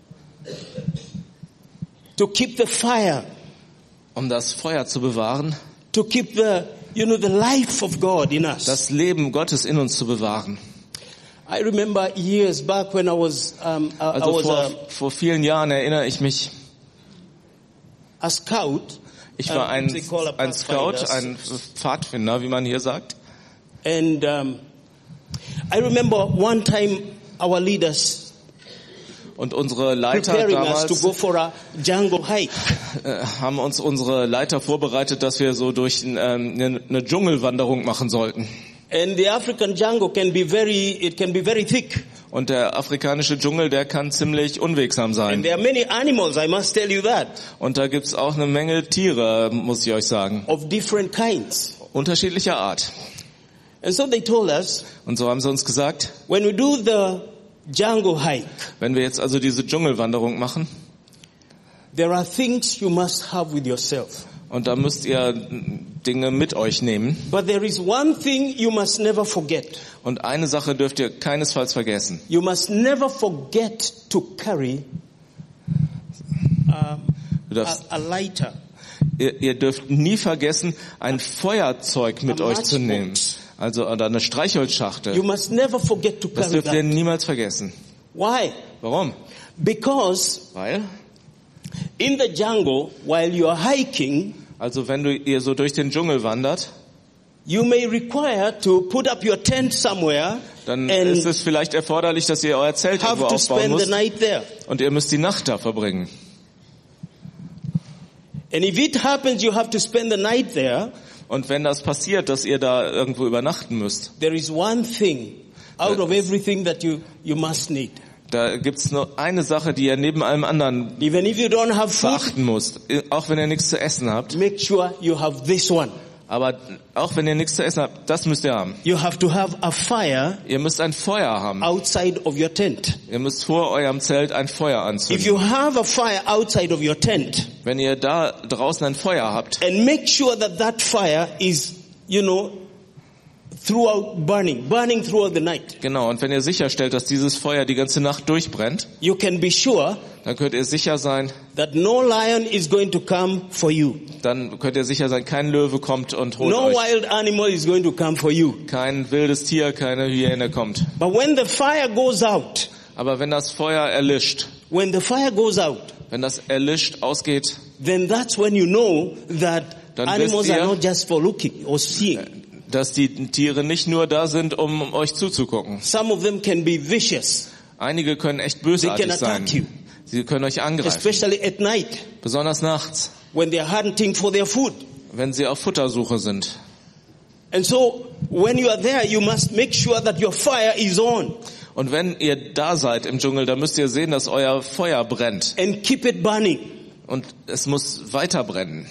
To keep the fire,
um das Feuer zu bewahren,
to keep the, you know, the life of God in us.
das Leben Gottes in uns zu bewahren.
I remember years back when I was, um, I, I
Also
was
vor,
a,
vor vielen Jahren erinnere ich mich,
a scout.
ich war
um,
ein,
they call a
ein Scout,
pathfinders.
ein Pfadfinder, wie man hier sagt.
And um, I remember one time our leaders
Und unsere Leiter
preparing us to
damals
go for a jungle hike.
äh, haben uns unsere Leiter vorbereitet, dass wir so durch ähm, eine, eine Dschungelwanderung machen sollten.
And the African jungle can be very, it can be very thick.
Und der afrikanische Dschungel, der kann ziemlich unwegsam
And
sein.
there are many animals, I must tell you that,
Und da gibt's auch eine Menge Tiere, muss ich euch sagen.
of different kinds.
Unterschiedlicher Art.
And so they told us,
Und so haben sie uns gesagt,
when we do the jungle hike,
wenn wir jetzt also diese Dschungelwanderung machen,
there are things you must have with yourself.
und da müsst ihr Dinge mit euch nehmen.
But there is one thing you must never forget.
Und eine Sache dürft ihr keinesfalls vergessen.
You must never forget to carry uh,
Du darfst,
a, a lighter.
ihr, ihr dürft nie vergessen, ein Feuerzeug mit
A
euch zu nehmen.
matchbox.
Also oder eine Streichholzschachtel.
You must never forget to
Das
carry
dürft ihr
that.
niemals vergessen.
Why?
Warum?
Because
Weil,
in the jungle, while you are hiking,
also wenn du ihr so durch den Dschungel wandert,
you may require to put up your tent somewhere
dann
and
ist es vielleicht erforderlich, dass ihr euer Zelt irgendwo
have to
aufbauen
spend the
müsst
night there.
und ihr müsst die Nacht da verbringen.
And if it happens you have to spend the night there,
Und wenn das passiert, dass ihr da irgendwo übernachten müsst,
there is one thing out of everything that you, you must need.
da gibt's nur eine Sache, die ihr neben allem anderen
Even if you don't have food,
beachten müsst. Auch wenn ihr nichts zu essen habt.
make sure you have this one.
Aber auch wenn ihr nichts zu essen habt, das müsst ihr haben.
You have to have a fire
Ihr müsst ein Feuer haben.
outside of your tent.
Ihr müsst vor eurem Zelt ein Feuer
If you
anzünden.
have a fire outside of your tent,
Wenn ihr da draußen ein Feuer habt,
and make sure that that fire is, you know, throughout burning, burning throughout the night,
genau, und wenn ihr sicherstellt, dass dieses Feuer die ganze Nacht durchbrennt,
you can be sure
dann könnt ihr sicher sein,
that no lion is going to come for you.
dann könnt ihr sicher sein, kein Löwe kommt und holt
No
euch.
wild animal is going to come for you.
Kein wildes Tier, keine Hyäne kommt.
But when the fire goes out,
Aber wenn das Feuer erlischt,
when the fire goes out,
wenn das erlischt, ausgeht,
then that's when you know that
Dann
animals
wisst ihr-
are not just for looking or seeing.
dass die Tiere nicht nur da sind, um euch zuzugucken.
Some of them can be vicious,
Einige können echt
They
bösartig
can attack
sein.
you.
Sie können euch angreifen,
especially at night
besonders nachts,
when they're hunting for their food.
wenn sie auf Futtersuche sind.
And so when you are there, you must make sure that your fire is on
Und wenn ihr da seid im Dschungel, dann müsst ihr sehen, dass euer Feuer brennt.
and keep it burning.
Und es muss weiter brennen.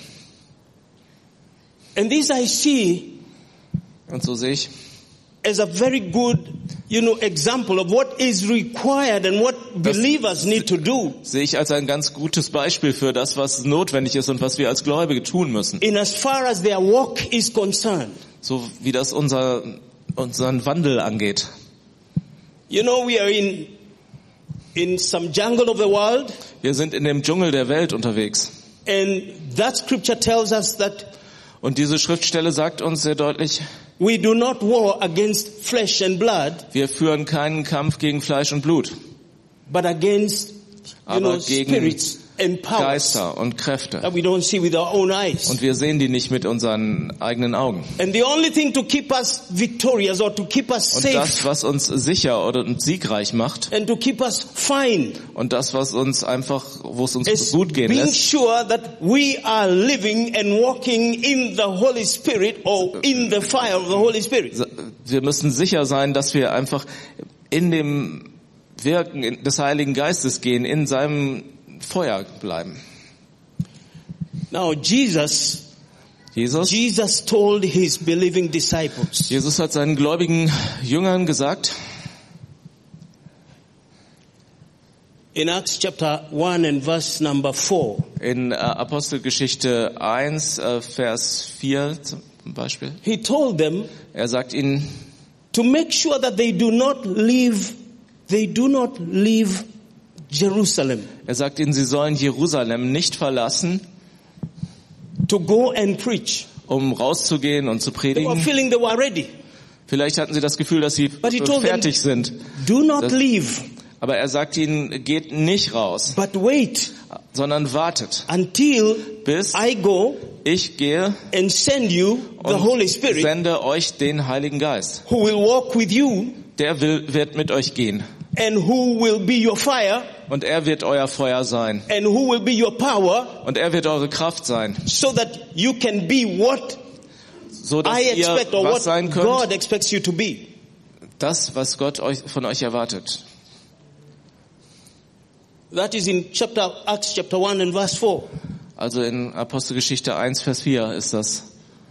And this I see
Und so sehe ich
as a very good, you know, example of what is required and what believers need to do
sehe ich als ein ganz gutes Beispiel für das, was notwendig ist und was wir als Gläubige tun müssen.
in as far as their walk is concerned.
So wie das unser, unseren Wandel angeht.
You know, we are in in some jungle of the world,
Wir sind in dem Dschungel der Welt unterwegs.
and that scripture tells us that
Und diese Schriftstelle sagt uns sehr deutlich,
we do not war against flesh and blood,
wir führen keinen Kampf gegen Fleisch und Blut,
but against, you
Aber
know,
gegen
spirits and powers
Geister und Kräfte.
that we don't see with our own eyes.
Und wir sehen die nicht mit unseren eigenen Augen.
And the only thing to keep us victorious or to keep us
Und
safe
das, was uns sicher oder uns siegreich macht,
and to keep us fine
und das, was uns einfach, wo es uns
is
gut gehen
being
lässt,
sure that we are living and walking in the Holy Spirit or in the fire of the Holy Spirit.
wir müssen sicher sein, dass wir einfach in dem Wirken des Heiligen Geistes gehen, in seinem Feuer bleiben.
Now Jesus,
Jesus,
Jesus told his believing disciples,
Jesus hat seinen gläubigen Jüngern gesagt,
in Acts chapter one and verse number four,
in äh, Apostelgeschichte eins, äh, Vers vier zum Beispiel,
he told them
er sagt ihnen,
to make sure that they do not leave, they do not leave Jerusalem
er sagt ihnen, sie sollen Jerusalem nicht verlassen,
to go and preach.
um rauszugehen und zu
They were
predigen.
feeling they were ready.
Vielleicht hatten sie das Gefühl, dass sie
But he told them,
fertig sind.
do not
Das-
leave,
Aber er sagt ihnen, geht nicht raus,
but wait
sondern wartet,
until
bis
I go
ich gehe
and send you the Holy
und
Spirit
sende euch den Heiligen Geist.
who will walk with you
Der will, wird mit euch gehen.
and who will be your fire
Und er wird euer Feuer sein.
and who will be your power
Und er wird eure Kraft sein.
so that you can be what
So dass
I
ihr
expect or
was
what
sein könnt,
God expects you to be.
das, was Gott euch, von euch erwartet.
That is in chapter Acts chapter one and verse four.
Also in Apostelgeschichte eins, Vers vier ist das.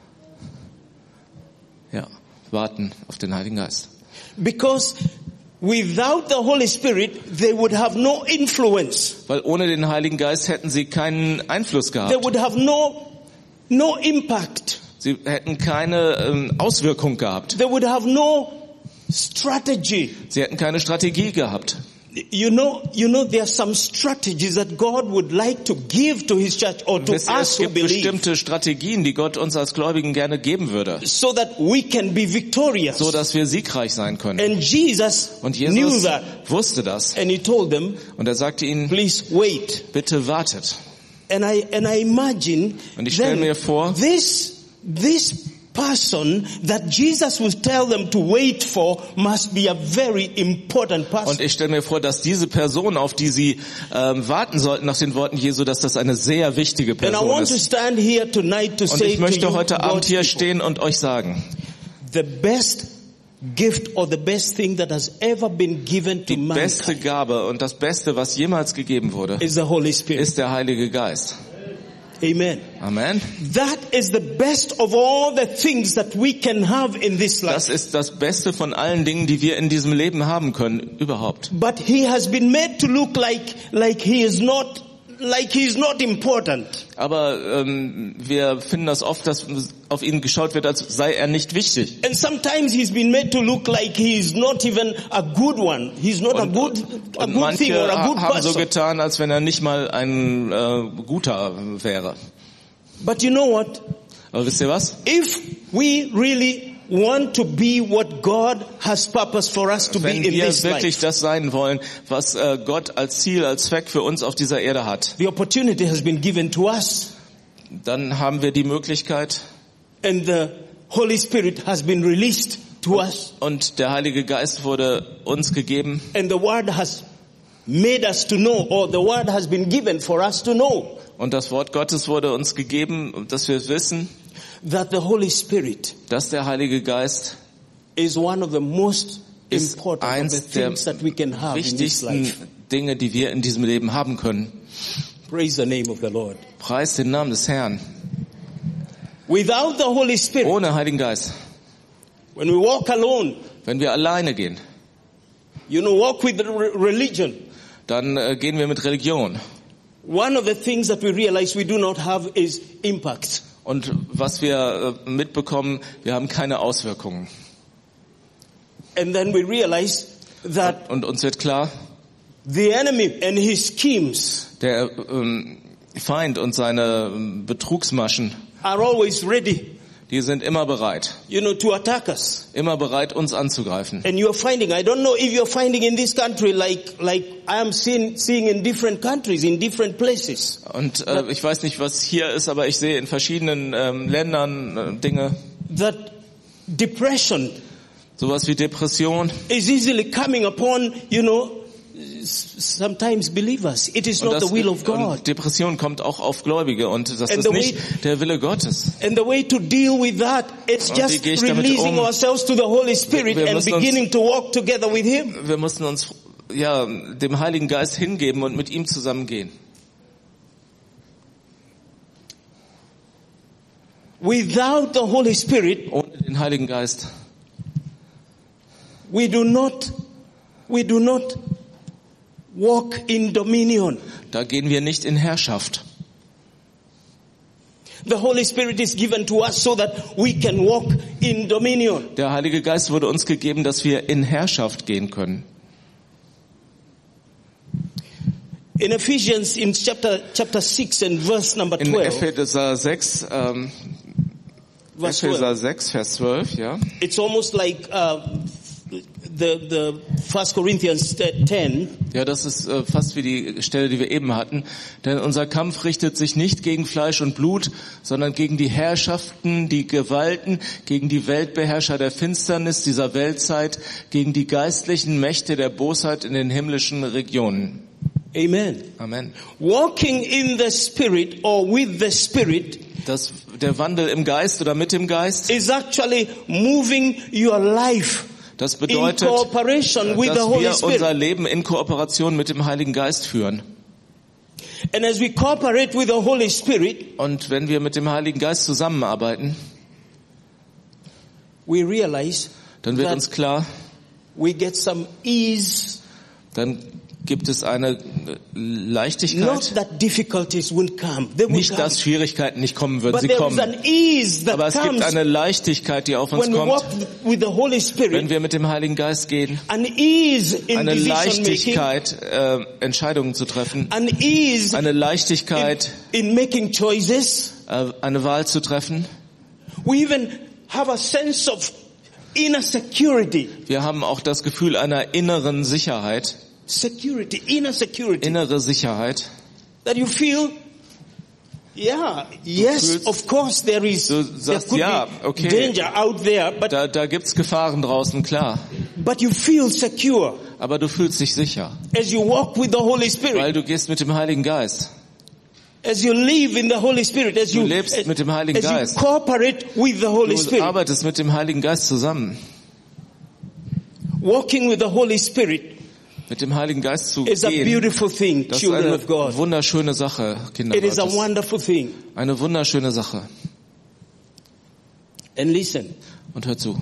Ja, warten auf den Heiligen Geist.
Because without the Holy Spirit, they would have no influence.
Weil ohne den Heiligen Geist hätten sie keinen Einfluss
They
gehabt.
would have no, no impact.
Sie hätten keine ähm, Auswirkung gehabt.
They would have no strategy.
Sie hätten keine Strategie gehabt.
You know, you know, there are some strategies that God would like to give to His church or to
Wisst ihr,
us
es
who
gibt
believe,
bestimmte Strategien, die Gott uns als Gläubigen gerne geben würde,
so that we can be victorious.
so dass wir siegreich sein können.
And Jesus
Und
knew
Jesus
that,
wusste das.
and He told them,
Und er sagte ihnen,
please wait.
bitte wartet.
And I and I imagine
Und ich stelle
then
mir vor,
this this person that Jesus will tell them to wait for must be a very important person.
Und ich stelle mir vor, dass diese Person, auf die sie ähm, warten sollten nach den Worten Jesu, dass das eine sehr wichtige
And I
Person
want to
ist.
stand here tonight to
Und
say
ich
to
möchte
you,
heute Abend
God's
hier
people,
stehen und euch sagen,
the best gift or the best thing that has ever been given to
die beste
mankind
Gabe und das Beste, was jemals gegeben wurde,
is the Holy Spirit.
ist der Heilige Geist.
Amen.
Amen.
That is the best of all the things that we can have in this life.
Das ist das Beste von allen Dingen, die wir in diesem Leben haben können, überhaupt.
But he has been made to look like like he is not like he is not important.
Aber ähm, wir finden das oft, dass auf ihn geschaut wird, als sei er nicht wichtig.
And sometimes he's been made to look like he is not even a good one. He's not
Und,
a good a
und
good thing
manche
or a good
haben so
person.
getan, als wenn er nicht mal ein äh, guter wäre.
But you know what?
Aber wisst ihr was?
If we really want to be what God has purpose for us to be
Wenn
in
wir
this
wirklich
life,
das sein wollen, was äh, Gott als Ziel, als Zweck für uns auf dieser Erde hat,
the opportunity has been given to us,
dann haben wir die Möglichkeit
and the Holy Spirit has been released to us,
und der Heilige Geist wurde uns gegeben
and the Word has made us to know, or the Word has been given for us to know,
und das Wort Gottes wurde uns gegeben, dass wir wissen,
that the Holy Spirit
dass der Heilige Geist
is one of the most
ist
important of the
eins der
things that we can have in this
wichtigsten
life.
Dinge, die wir in diesem Leben haben können.
Praise the name of the Lord.
Preis den Namen des Herrn.
Without the Holy Spirit,
Ohne Heiligen Geist,
when we walk alone,
wenn wir alleine gehen,
you know, walk with re- religion,
dann äh, gehen wir mit Religion.
one of the things that we realize we do not have is impact.
Und was wir äh, mitbekommen, wir haben keine Auswirkungen.
And then we realize that
Und uns wird klar,
the enemy and his schemes
der ähm, Feind und seine ähm, Betrugsmaschen,
are always ready,
die sind immer bereit.
you know, to attack us.
Immer bereit, uns anzugreifen.
And you're finding, I don't know if you're finding in this country like, like I am seeing, seeing in different countries, in different places,
Und äh, ich weiß nicht, was hier ist, aber ich sehe in verschiedenen ähm, Ländern äh, Dinge,
that depression
sowas wie Depression.
is easily coming upon, you know, s- sometimes believers. It is
Und,
not
das,
the will of
und
God.
Depression kommt auch auf Gläubige und das
And
ist
the
nicht
way-
der Wille Gottes.
And the way to deal with that, it's
Und wie
just
gehe ich damit
releasing
um?
ourselves to the Holy Spirit
Wir
and
müssen uns-
beginning to walk together with Him.
Wir mussten uns ja dem Heiligen Geist hingeben und mit ihm zusammengehen.
Without the Holy Spirit,
Ohne den Heiligen Geist
we do not, we do not walk in dominion.
da gehen wir nicht in Herrschaft.
The Holy Spirit is given to us so that we can walk in dominion.
Der Heilige Geist wurde uns gegeben, dass wir in Herrschaft gehen können.
In Ephesians, in chapter chapter six and verse number
In
twelve,
Epheser sechs, ähm,
verse
Epheser
twelve,
sechs, Vers zwölf, ja.
it's almost like uh, the the First Corinthians ten.
Ja, das ist äh, fast wie die Stelle, die wir eben hatten. Denn unser Kampf richtet sich nicht gegen Fleisch und Blut, sondern gegen die Herrschaften, die Gewalten, gegen die Weltbeherrscher der Finsternis dieser Weltzeit, gegen die geistlichen Mächte der Bosheit in den himmlischen Regionen.
Amen.
Amen.
Walking in the Spirit or with the Spirit
Das, der Wandel im Geist oder mit dem Geist,
is actually moving your life
das
in
bedeutet,
cooperation with the
dass
Holy
wir unser
Spirit.
Leben in Kooperation mit dem Heiligen Geist führen.
And as we cooperate with the Holy Spirit,
Und wenn wir mit dem Heiligen Geist zusammenarbeiten,
we realize
dann wird
that
uns klar,
we get some ease
dann gibt es eine Leichtigkeit.
Not that difficulties will come. They will
Nicht,
come.
dass Schwierigkeiten nicht kommen würden,
But
sie
there
kommen.
is an ease that
Aber es
comes
gibt eine Leichtigkeit, die auf uns
when we
kommt,
walk with the Holy Spirit.
wenn wir mit dem Heiligen Geist gehen.
An ease in
Eine
decision making.
Leichtigkeit, äh, Entscheidungen zu treffen.
An ease
Eine Leichtigkeit,
in, in making choices.
äh, eine Wahl zu treffen.
We even have a sense of inner security.
Wir haben auch das Gefühl einer inneren Sicherheit.
Security, inner security.
Innere Sicherheit.
That you feel, yeah, yes,
fühlst-
of course there is,
Du
there
sagst,
could
ja,
be
okay.
danger out there, but,
Da, da gibt's Gefahren draußen, klar.
but you feel secure
Aber du fühlst dich sicher,
as you walk with the Holy
weil
Spirit,
du gehst mit dem Heiligen Geist.
as you live in the Holy Spirit, as
Du
you,
lebst mit dem Heiligen
as you
Geist.
cooperate with the Holy
Du
Spirit.
arbeitest mit dem Heiligen Geist zusammen.
Walking with the Holy Spirit
Mit dem Heiligen Geist zu
is a
gehen,
beautiful thing,
das ist
children
eine
of God.
wunderschöne Sache, Kinder
It is a
Gottes.
wonderful thing.
Eine wunderschöne Sache.
And listen,
Und hör zu.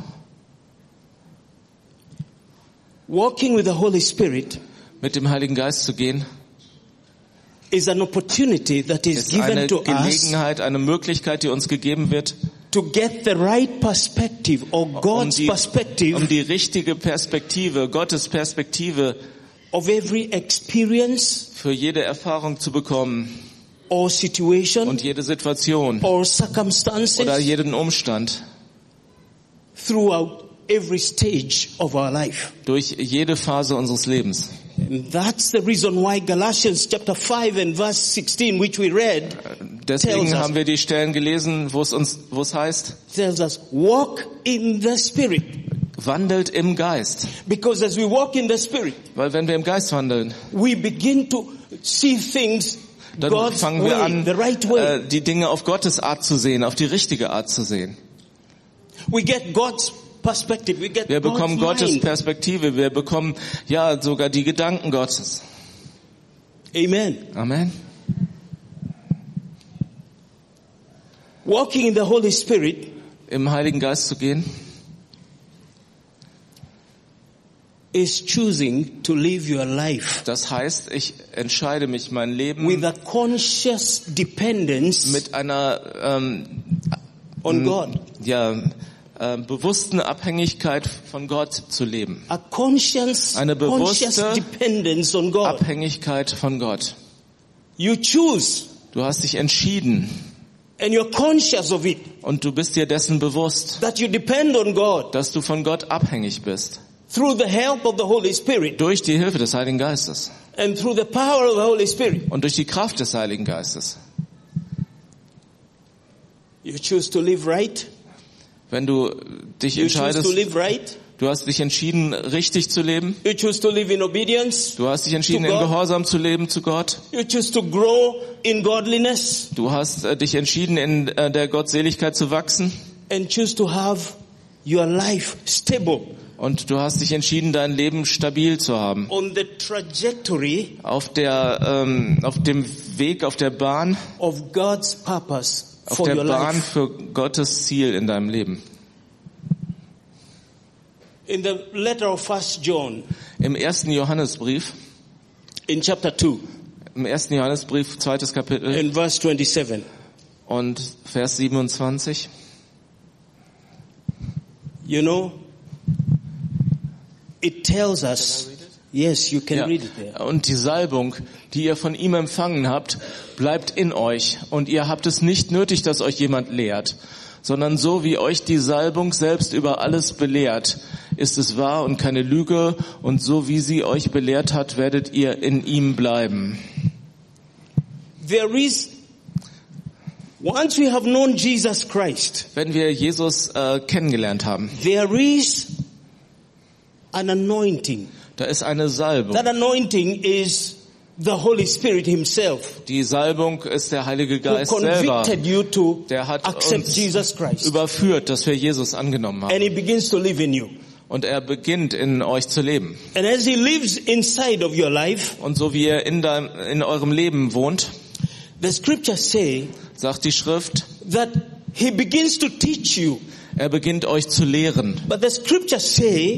walking with the Holy Spirit
Mit dem Heiligen Geist zu gehen,
is an opportunity that is
ist
given
eine
to us
Gelegenheit, eine Möglichkeit, die uns gegeben wird,
to get the right perspective or
um
God's
die,
perspective
um die richtige Perspektive, Gottes Perspektive
of every experience
für jede Erfahrung zu bekommen
or situation
und jede Situation
or
oder
circumstances
jeden Umstand
throughout every stage of our life.
durch jede Phase unseres Lebens.
And that's the reason why Galatians chapter five and verse sixteen, which we read,
Deswegen
tells us-
haben wir die Stellen gelesen, wo es uns, wo es heißt,
tells us, walk in the Spirit.
wandelt im Geist.
Because as we walk in the Spirit,
Weil wenn wir im Geist wandeln,
we begin to see things
dann
God's
fangen wir
way,
an,
the right way.
äh, die Dinge auf Gottes Art zu sehen, auf die richtige Art zu sehen.
We get God's perspective. We get
Wir bekommen
God's
Gottes
mind.
Perspektive, wir bekommen ja sogar die Gedanken Gottes.
Amen.
Amen.
Walking in the Holy Spirit
Im Heiligen Geist zu gehen,
is choosing to live your life
das heißt, ich entscheide mich, mein Leben
with a conscious dependence
mit einer ähm,
on
m-
God.
ja, äh, bewussten Abhängigkeit von Gott zu leben.
A conscious,
Eine bewusste
conscious dependence on God.
Abhängigkeit von Gott.
You choose
Du hast dich entschieden
and you're conscious of it,
und du bist dir dessen bewusst,
that you depend on God
dass du von Gott abhängig bist.
through the help of the Holy Spirit
Durch die Hilfe des Heiligen Geistes
and through the power of the Holy Spirit.
und durch die Kraft des Heiligen Geistes.
You choose to live right.
Wenn du dich
You choose to
entscheidest,
live right.
du hast dich entschieden, richtig zu leben.
You choose to live in obedience.
Du hast dich entschieden,
To
in
God.
Gehorsam zu leben zu Gott.
You choose to grow in godliness
Du hast äh, dich entschieden, in äh, der Gottseligkeit zu wachsen.
and choose to have your life stable
Und du hast dich entschieden, dein Leben stabil zu haben.
on the trajectory
Auf der, ähm, auf dem Weg, auf der Bahn,
of God's purpose
auf
for
der
your
Bahn
life.
für Gottes Ziel in deinem Leben.
In the letter of First John,
Im ersten Johannesbrief,
in chapter two,
im ersten Johannesbrief, zweites Kapitel
in verse twenty-seven,
und Vers siebenundzwanzig.
you know, it tells us, yes, you can
Ja.
read it there.
Und die Salbung, die ihr von ihm empfangen habt, bleibt in euch. Und ihr habt es nicht nötig, dass euch jemand lehrt, sondern so wie euch die Salbung selbst über alles belehrt, ist es wahr und keine Lüge. Und so wie sie euch belehrt hat, werdet ihr in ihm bleiben.
There is, once we have known Jesus Christ,
Wenn wir Jesus äh, kennengelernt haben,
there is an anointing.
da ist eine Salbung.
That anointing is the Holy Spirit himself,
Die Salbung ist der Heilige
who
Geist selber,
convicted you to
der hat
accept
uns
Jesus Christ.
überführt, dass wir Jesus angenommen haben.
And he begins to live in you.
Und er beginnt in euch zu leben.
And as he lives inside of your life,
Und so wie er in, dein, in eurem Leben wohnt,
the scriptures say
sagt die Schrift,
that he begins to teach you.
er beginnt euch zu lehren.
But the scriptures say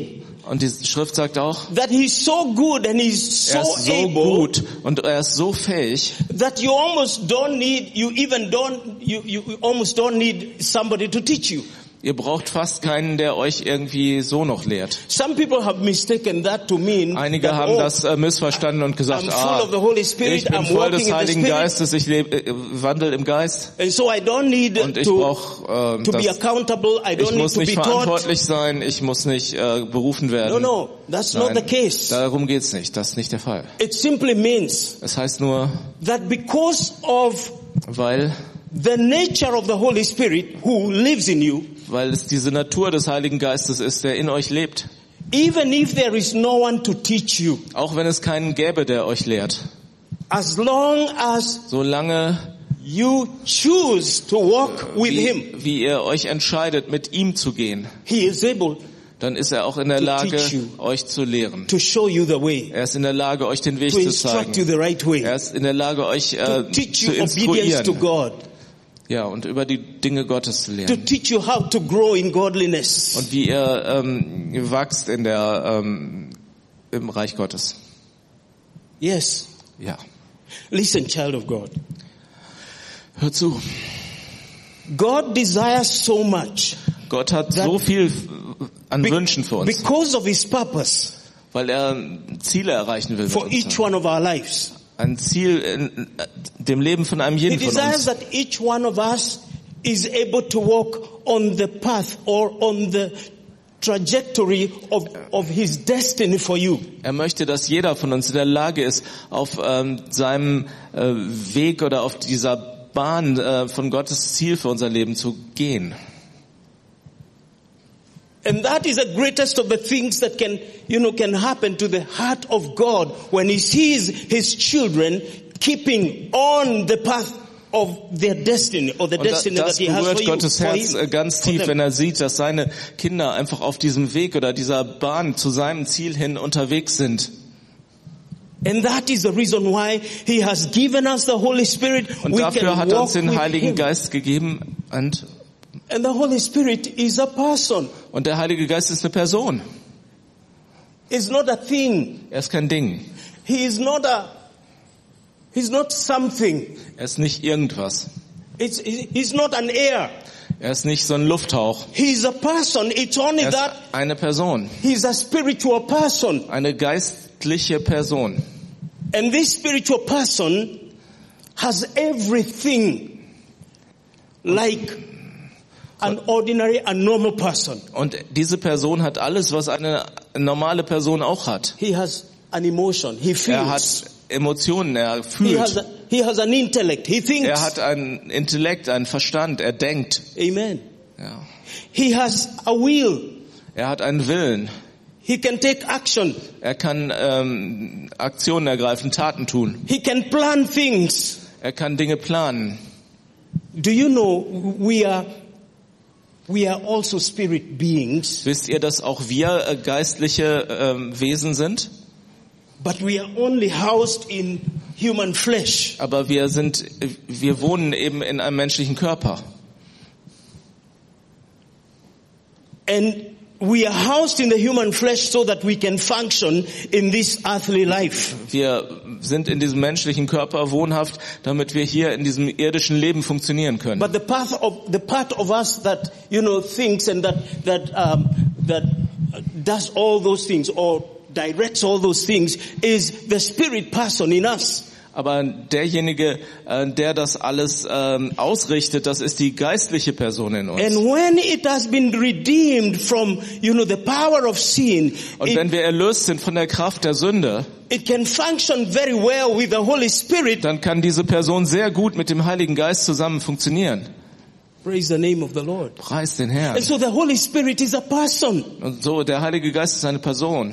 Und die Schrift sagt auch,
that he's so good and he's so,
er ist so
able
gut und er ist so fähig,
that you almost don't need, you even don't, you, you almost don't need somebody to teach you.
ihr braucht fast keinen, der euch irgendwie so noch lehrt.
Some people have mistaken that to mean
Einige
that,
haben
oh,
das äh, missverstanden und gesagt,
I'm full
ah,
of the Holy Spirit,
ich bin
I'm
voll
walking
des
in the
Heiligen
Spirit,
Geistes, ich lebe, äh, wandel im Geist
and so I don't need
und ich
to,
brauch, äh,
to be
das,
accountable, I
ich
don't need
muss
to
nicht
be taught.
verantwortlich sein, ich muss nicht äh, berufen werden.
No, no, that's not the
Nein,
case.
darum geht's nicht, das ist nicht der Fall.
It simply means
Es heißt nur,
that because of
weil,
the nature of the Holy Spirit who lives in you,
weil es diese Natur des Heiligen Geistes ist, der in euch lebt.
even if there is no one to teach you,
Auch wenn es keinen gäbe, der euch lehrt.
as long as
Solange
you choose to walk with
wie,
him,
wie ihr euch entscheidet, mit ihm zu gehen,
he is able
dann ist er auch in der
To
Lage,
teach you.
euch zu lehren.
to show you the way,
Er ist in der Lage, euch den Weg
to
zu
instruct you
zeigen.
the right way,
Er ist in der Lage, euch
to
äh,
teach
zu
you obedience to
instruieren.
God,
Ja, und über die Dinge Gottes zu
to
lernen.
teach you how to grow in godliness.
Und wie ihr ähm, wachst in der, ähm, im Reich Gottes.
Yes.
Ja.
Listen, child of God.
Hör zu.
God desires so much
Gott hat
That-
so viel an
be-
Wünschen für uns,
because of his purpose
weil er Ziele erreichen will mit
for
uns.
each one of our lives.
Ein Ziel in dem Leben von einem
He
jeden von
desires
uns.
that each one of us is able to walk on the path or on the trajectory of, of his destiny for you.
Er möchte, dass jeder von uns in der Lage ist, auf ähm, seinem äh, Weg oder auf dieser Bahn äh, von Gottes Ziel für unser Leben zu gehen.
And that is the greatest of the things that can, you know, can happen to the heart of God when he sees his children keeping on the path of their destiny or the
Und da,
destiny that
das
he has for
berührt
you.
Gottes
for
Herz
him,
äh, ganz
for
tief,
them.
wenn er sieht, dass seine Kinder einfach auf diesem Weg oder dieser Bahn zu seinem Ziel hin unterwegs sind.
And that is the reason why he has given us the Holy Spirit.
Und
We
dafür
can
hat er
walk
uns den
with
Heiligen
him.
Geist gegeben. Und,
And the Holy Spirit is a person.
und der Heilige Geist ist eine Person.
It's not a thing.
Er ist kein Ding.
He is not a, he's not something.
Er ist nicht irgendwas.
It's, he's not an air.
Er ist nicht so ein Lufthauch.
He's a person. It's only
Er ist
that
eine Person.
he's a spiritual person.
Eine geistliche Person.
And this spiritual person has everything like an ordinary, a normal person.
Und diese Person hat alles, was eine normale Person auch hat.
He has an emotion. He
Er hat
feels.
Emotionen, er
He has,
fühlt.
a, he has an intellect. He thinks.
Er hat ein Intellekt, einen Verstand, er denkt.
Amen.
Ja.
He has a will.
Er hat einen Willen.
He can take action.
Er kann ähm, Aktionen ergreifen, Taten tun.
He can plan things.
Er kann Dinge planen.
Do you know we are we are also spirit beings,
Wisst ihr, dass auch wir äh, geistliche ähm, Wesen sind?
but we are only housed in human flesh.
Aber wir sind, wir wohnen eben in einem menschlichen Körper.
And we are housed in the human flesh so that we can function in this earthly life.
Wir sind in diesem menschlichen Körper wohnhaft, damit wir hier in diesem irdischen Leben funktionieren können.
But the path of the part of us that you know thinks and that that um, that does all those things or directs all those things is the spirit person in us.
Aber derjenige, äh, der das alles ähm, ausrichtet, das ist die geistliche Person in uns.
And when it has been redeemed from, you know, the power of sin,
Und
it,
wenn wir erlöst sind von der Kraft der Sünde,
it can function very well with the Holy Spirit.
dann kann diese Person sehr gut mit dem Heiligen Geist zusammen funktionieren.
Praise the name of the Lord.
Preis den Herrn.
And so the Holy Spirit is a person.
Und so, der Heilige Geist ist eine Person.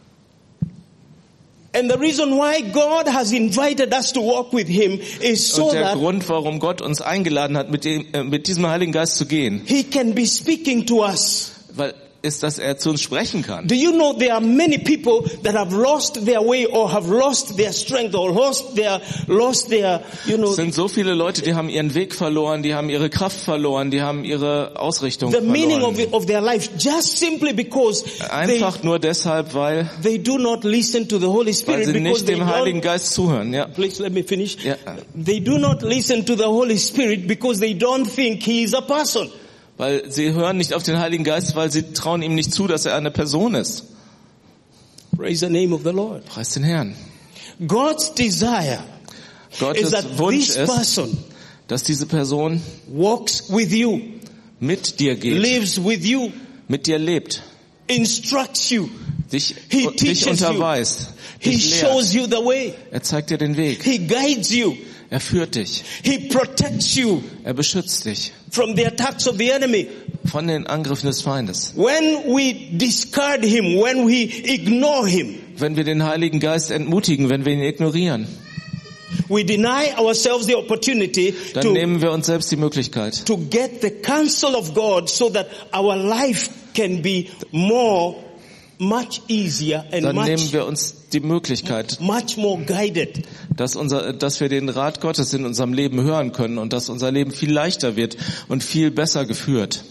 And the reason why God has invited us to walk with Him is so
Und der
that
Grund, warum Gott uns eingeladen hat, mit, dem, äh, mit diesem Heiligen Geist zu gehen,
He can be speaking to us.
weil ist, dass er zu uns sprechen kann.
Do you know there are many people that have lost their way or have lost their strength or lost their, lost their, you know.
Es sind so viele Leute, die haben ihren Weg verloren, die haben ihre Kraft verloren, die haben ihre Ausrichtung
the
verloren.
meaning of, it, of their life just simply because
Einfach
they,
nur deshalb, weil,
they do not listen to the Holy
weil
Spirit
sie
because
nicht
they
dem Heiligen
don't,
Geist zuhören. Ja.
please let me finish.
Ja.
They do not listen to the Holy Spirit because they don't think he is a person.
Weil sie hören nicht auf den Heiligen Geist, weil sie trauen ihm nicht zu, dass er eine Person ist.
Praise the name of the Lord.
Preis den Herrn.
God's desire
Gottes
is that
Wunsch
this
ist,
person
dass diese Person
walks with you,
mit dir geht,
lives with you,
mit dir lebt,
instructs you,
dich,
He
dich
teaches you.
unterweist,
he
dich
shows
lehrt.
you the way,
Er zeigt dir den Weg.
he guides you,
Er führt dich.
he protects you
Er beschützt dich
from the attacks of the enemy.
von den Angriffen des Feindes.
When we discard him, when we ignore him,
Wenn wir den Heiligen Geist entmutigen, wenn wir ihn ignorieren,
we deny ourselves the opportunity
dann
to,
nehmen wir uns selbst die Möglichkeit,
to get the counsel of God so that our life can be more, much easier and
dann nehmen
much,
wir uns die Möglichkeit,
much more guided.
dass unser, dass wir den Rat Gottes in unserem Leben hören können und dass unser Leben viel leichter wird und viel besser geführt.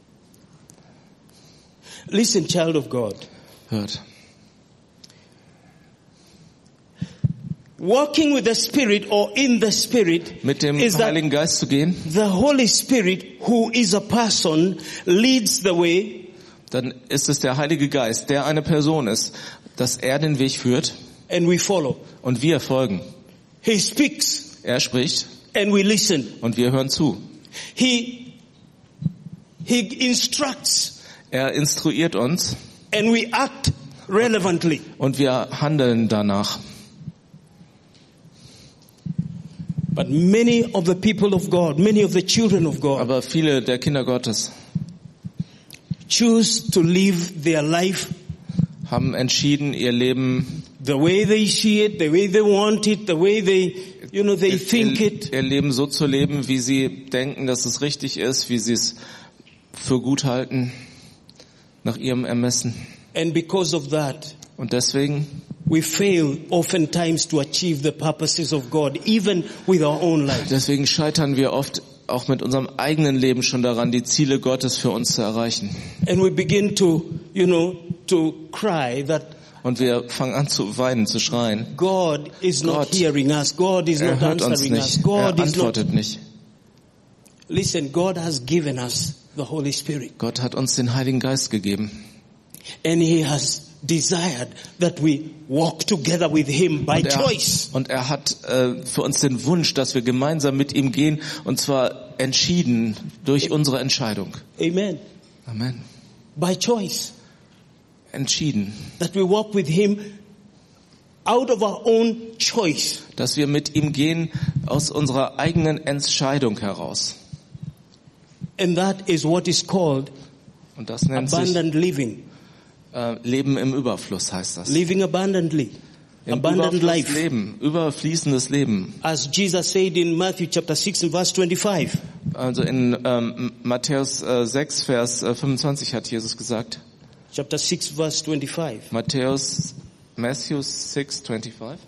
Listen, child of God.
Hört.
Walking with the Spirit or in the Spirit
Mit dem
is that
Heiligen Geist zu gehen,
the Holy Spirit, who is a person, leads the way,
dann ist es der Heilige Geist, der eine Person ist, dass er den Weg führt
and we follow.
und wir folgen.
He speaks
Er spricht
and we listen.
und wir hören zu.
He, he instructs
Er instruiert uns
and we act relevantly.
und wir handeln danach.
But many of the people of God, many of the children of God,
Aber viele der Kinder Gottes
choose to live their life
haben entschieden, ihr Leben,
the way they see it, the way they want it, the way they, you know, they
ihr,
think it.
ihr Leben so zu leben, wie sie denken, dass es richtig ist, wie sie es für gut halten, nach ihrem Ermessen.
And because of that,
Und deswegen
we fail oftentimes to achieve the purposes of God, even with our own lives.
Deswegen scheitern wir oft auch mit unserem eigenen Leben schon daran, die Ziele Gottes für uns zu erreichen.
And we begin to, you know, to cry that
Und wir fangen an zu weinen, zu schreien.
God is not
Gott,
hearing us. God is
Er
not
hört uns
answering us.
nicht. Er
God is not.
antwortet nicht.
Listen, God has given us the Holy Spirit.
Gott hat uns den Heiligen Geist gegeben.
And He has desired that we walk together with Him by
Und er,
choice.
und er hat äh, für uns den Wunsch, dass wir gemeinsam mit ihm gehen, und zwar entschieden durch unsere Entscheidung.
Amen.
Amen.
By choice.
Entschieden,
That we walk with Him out of our own choice.
dass wir mit ihm gehen aus unserer eigenen Entscheidung heraus.
And that is what is called
Und das nennt sich
abundant living.
äh, Leben im Überfluss, heißt das.
Living abundantly.
Im
Abundant
Überfluss
life.
Leben, überfließendes Leben.
As Jesus said in Matthew chapter six and verse twenty-five.
Also in ähm, Matthäus äh, sechs, Vers äh, fünfundzwanzig hat Jesus gesagt.
Chapter six verse twenty-five.
Matthäus, Matthew six, twenty-five.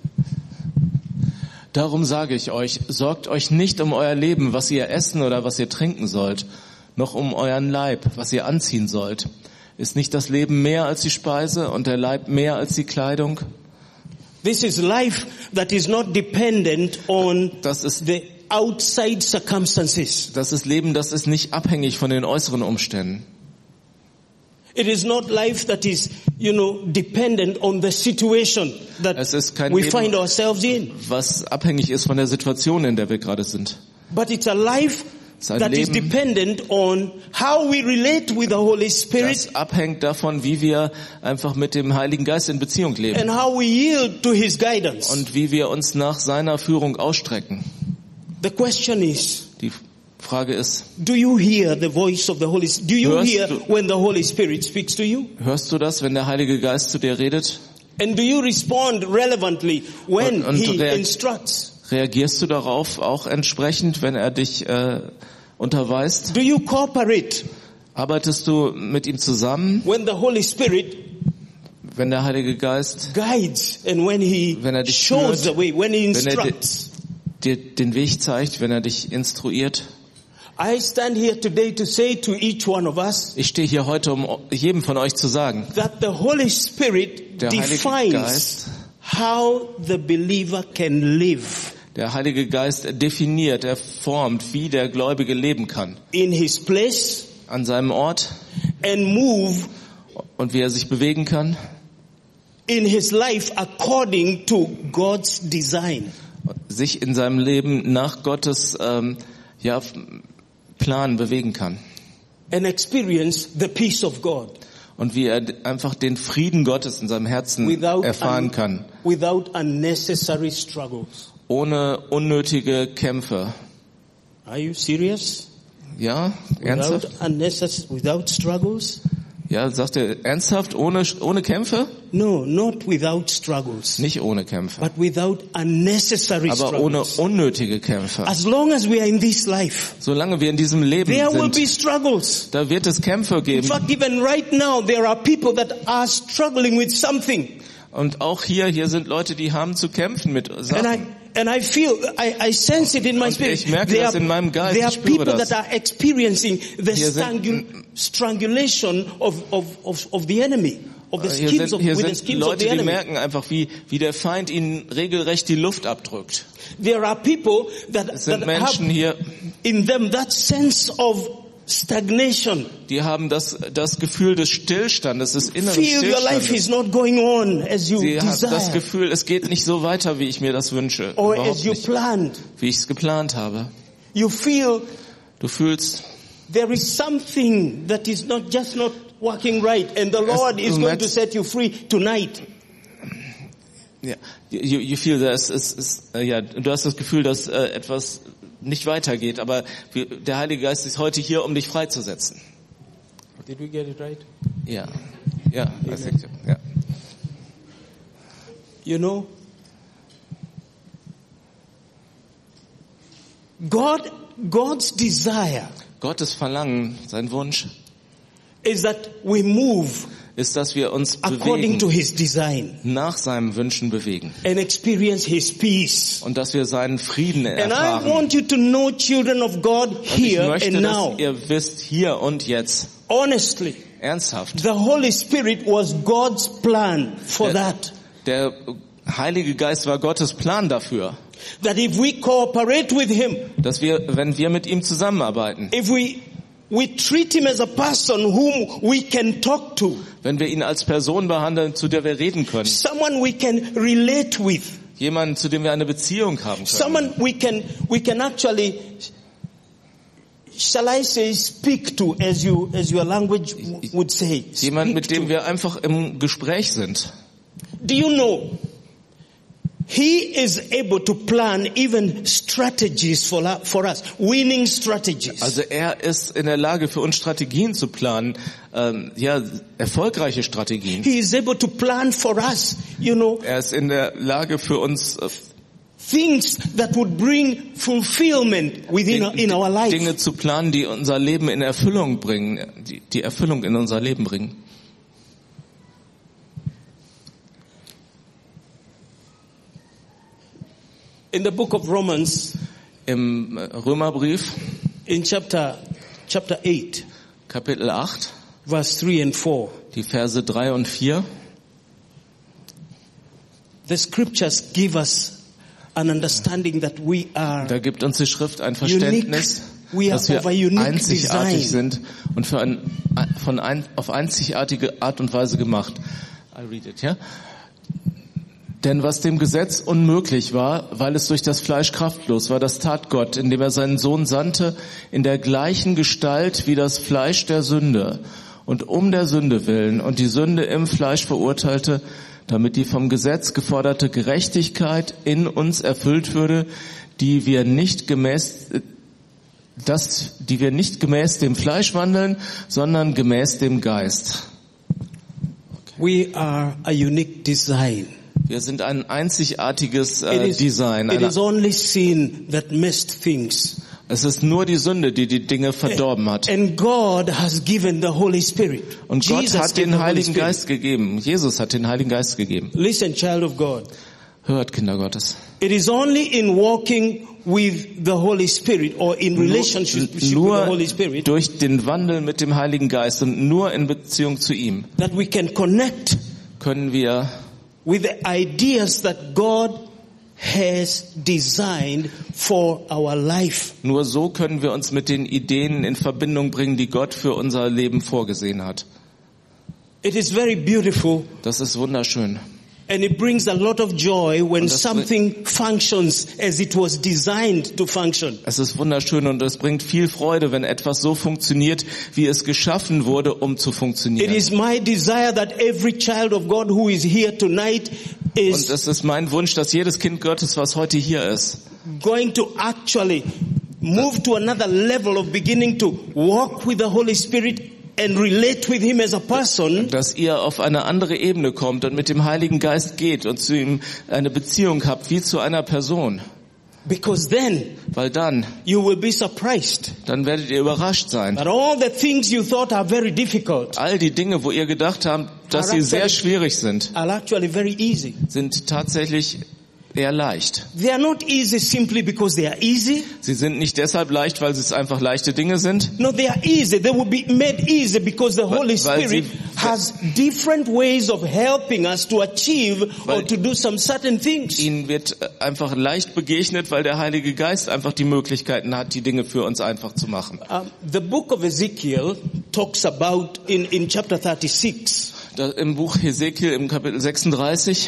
Darum sage ich euch, sorgt euch nicht um euer Leben, was ihr essen oder was ihr trinken sollt, noch um euren Leib, was ihr anziehen sollt. Ist nicht das Leben mehr als die Speise und der Leib mehr als die Kleidung?
This is life that is not dependent on
Das ist,
the outside circumstances.
das ist Leben, das ist nicht abhängig von den äußeren Umständen.
It is not life that is, you know, dependent on the situation that
Es ist kein
we
Leben,
find ourselves in.
was abhängig ist von der Situation, in der wir gerade sind.
But it's a life
Es ist ein
that is
Leben,
dependent on how we relate with the Holy Spirit
das abhängt davon, wie wir einfach mit dem Heiligen Geist in Beziehung leben
and how we yield to His guidance.
und wie wir uns nach seiner Führung ausstrecken.
The question is,
Die Frage ist,
do you hear the voice of the Holy Spirit? Do you
Hörst
hear
du-
when the Holy Spirit speaks to you?
hörst du das, wenn der Heilige Geist zu dir redet?
And do you respond relevantly when
Und- und
He
reak-
instructs?
Reagierst du darauf auch entsprechend, wenn er dich äh, unterweist?
Do you cooperate
Arbeitest du mit ihm zusammen,
when the Holy Spirit
wenn der Heilige Geist
guides and when He
Wenn er dich
shows
führt,
the way, when He
wenn er di-
instructs?
dir den Weg zeigt, wenn er dich instruiert?
I stand here today to say to each one of us
Ich stehe hier heute, um jedem von euch zu sagen,
that the Holy Spirit
der Heilige
defines
Geist,
how the believer can live
der Heilige Geist definiert, er formt, wie der Gläubige leben kann.
in his place
An seinem Ort
and move
und wie er sich bewegen kann.
in his life according to God's design.
Sich in seinem Leben nach Gottes ähm, ja, Plan bewegen kann.
And experience the peace of God
Und wie er einfach den Frieden Gottes in seinem Herzen
without,
erfahren
un-
kann.
without unnecessary struggles.
Ohne unnötige Kämpfe.
Are you serious?
Ja,
Without
ernsthaft?
unnecessary, without struggles?
Ja, sagt er ernsthaft? Ohne, ohne Kämpfe?
No, not without struggles,
Nicht ohne Kämpfe.
but without unnecessary
Aber ohne
struggles.
unnötige Kämpfe.
As long as we are in this life,
Solange wir in diesem Leben
there will be
sind,
struggles.
da wird es Kämpfe
In
geben.
fact, even right now, there are people that are struggling with something.
Und auch hier, hier sind Leute, die haben zu kämpfen mit
And I,
Sachen.
and I feel, I, I sense it in my
Und
spirit.
ich merke
There
das
are,
in meinem Geist,
there are
ich spüre
people
das.
that are experiencing the
Hier sind-
strangul- strangulation of, of, of, of the enemy, of the
Hier
schemes
sind,
of,
hier
with the
sind
schemes of
Leute,
the
die
enemy.
merken einfach, wie, wie der Feind ihnen regelrecht die Luft abdrückt.
There are people that,
Es sind
that
Menschen
have
hier,
in them that sense of stagnation.
die haben das, das Gefühl des Stillstandes, des inneren
Feel your life
Stillstandes.
is not going on as you
Sie haben das
desire
Gefühl, es geht nicht so weiter, wie ich mir das wünsche.
or
Überhaupt
as you
nicht,
planned.
wie ich es geplant habe.
You feel
Du fühlst,
there is something that is not just not working right, and the Lord
du
is going to
merkst-
set you free tonight.
ja, you, you feel that, es, es, es, äh, ja, du hast das Gefühl, dass äh, etwas nicht weitergeht, aber wir, der Heilige Geist ist heute hier, um dich freizusetzen.
Did we get it right?
Ja, ja, I think so. Ja.
You know, God, God's desire
Gottes Verlangen, sein Wunsch,
is that we move
ist, dass wir uns
according to
bewegen,
His design
nach seinen Wünschen bewegen
and experience His peace.
und dass wir seinen Frieden
And I
erfahren.
want you to know, children of God,
Und ich
here
möchte,
and
dass
now,
ihr wisst, hier und jetzt,
honestly,
ernsthaft,
the Holy Spirit was God's plan for
Der-
that.
der Heilige Geist war Gottes Plan dafür,
That if we cooperate with Him,
dass wir, wenn wir mit ihm zusammenarbeiten,
if we we treat Him as a person whom we can talk to,
wenn wir ihn als Person behandeln, zu der wir reden können,
someone we can relate with,
jemanden, zu dem wir eine Beziehung haben können,
someone we can we can actually, shall I say, speak to, as you as your language w- would say.
jemand, mit
speak
dem
to.
wir einfach im Gespräch sind.
Do you know? He is able to plan even strategies for, la- for us, winning strategies.
Also er ist in der Lage, für uns Strategien zu planen, ähm, ja, erfolgreiche Strategien.
He is able to plan for us, you know,
Er ist in der Lage, für uns äh,
things that would bring fulfillment within
Ding-
in our life.
Dinge zu planen, die unser Leben in Erfüllung bringen, die, die Erfüllung in unser Leben bringen.
In the book of Romans,
Im äh, Römerbrief,
in chapter chapter eight,
Kapitel acht,
verse three and four,
die Verse drei und vier,
the scriptures give us an understanding that we are
da gibt uns die Schrift ein Verständnis,
We are
dass wir
of a unique
einzigartig
design.
sind und für ein, von ein, auf einzigartige Art und Weise gemacht. I read it, ja? Denn was dem Gesetz unmöglich war, weil es durch das Fleisch kraftlos war, das tat Gott, indem er seinen Sohn sandte in der gleichen Gestalt wie das Fleisch der Sünde und um der Sünde willen und die Sünde im Fleisch verurteilte, damit die vom Gesetz geforderte Gerechtigkeit in uns erfüllt würde, die wir nicht gemäß das, die wir nicht gemäß dem Fleisch wandeln, sondern gemäß dem Geist.
We are a unique design.
Wir sind ein einzigartiges
It
äh,
is,
Design,
it
eine,
is only sin that messed things.
Es ist nur die Sünde, die die Dinge verdorben hat.
And God has given the Holy Spirit.
Und Gott
Jesus
hat
gave
den
the Holy
Heiligen
Spirit.
Geist gegeben. Jesus hat den Heiligen Geist gegeben.
Listen, child of God.
Hört, Kinder Gottes.
It is only in walking with the Holy Spirit or in relationship with the Holy
Nur
Spirit
durch den Wandel mit dem Heiligen Geist und nur in Beziehung zu ihm
that we can connect
können wir
with the ideas that God has designed for our life.
Nur so können wir uns mit den Ideen in Verbindung bringen, die Gott für unser Leben vorgesehen hat.
It is very beautiful.
Das ist wunderschön.
And it brings a lot of joy when
Und das
something functions as it was designed to function.
Es ist wunderschön und es bringt viel Freude, wenn etwas so funktioniert, wie es geschaffen wurde, um zu
It
funktionieren.
is my desire that every child of God who is here tonight
Und
is
es ist mein Wunsch, dass jedes Kind Gottes, was heute hier ist,
going to actually move to another level of beginning to walk with the Holy Spirit and relate with Him as a person.
dass ihr auf eine andere Ebene kommt und mit dem Heiligen Geist geht und zu ihm eine Beziehung habt, wie zu einer Person.
Because then
Weil dann,
you will be surprised
dann werdet ihr überrascht sein.
that all the things you thought are very difficult
All die Dinge, wo ihr gedacht habt, dass sie sehr schwierig sind,
are actually very easy.
sind tatsächlich eher leicht.
They are not easy simply because they are easy.
Sie sind nicht deshalb leicht, weil es einfach leichte Dinge sind.
No, they are easy. They will be made easy because the Holy
Weil
Spirit
sie-
has different ways of helping us to achieve or
Weil-
to do some certain things.
Ihnen wird einfach leicht begegnet, weil der Heilige Geist einfach die Möglichkeiten hat, die Dinge für uns einfach zu machen.
Um, the book of Ezekiel talks about in, in chapter thirty-six.
Da, im Buch Hesekiel im Kapitel sechsunddreißig,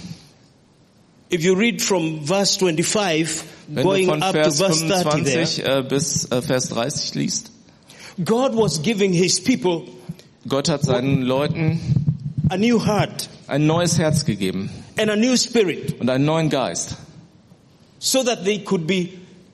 If you read from verse twenty-five,
wenn
going
du von
up to
Vers
verse thirty there,
fünfundzwanzig äh, bis äh, Vers dreißig liest,
God was giving His people
Gott hat seinen Leuten
a new heart
ein neues Herz gegeben
and a new spirit
und einen neuen Geist,
so that they could be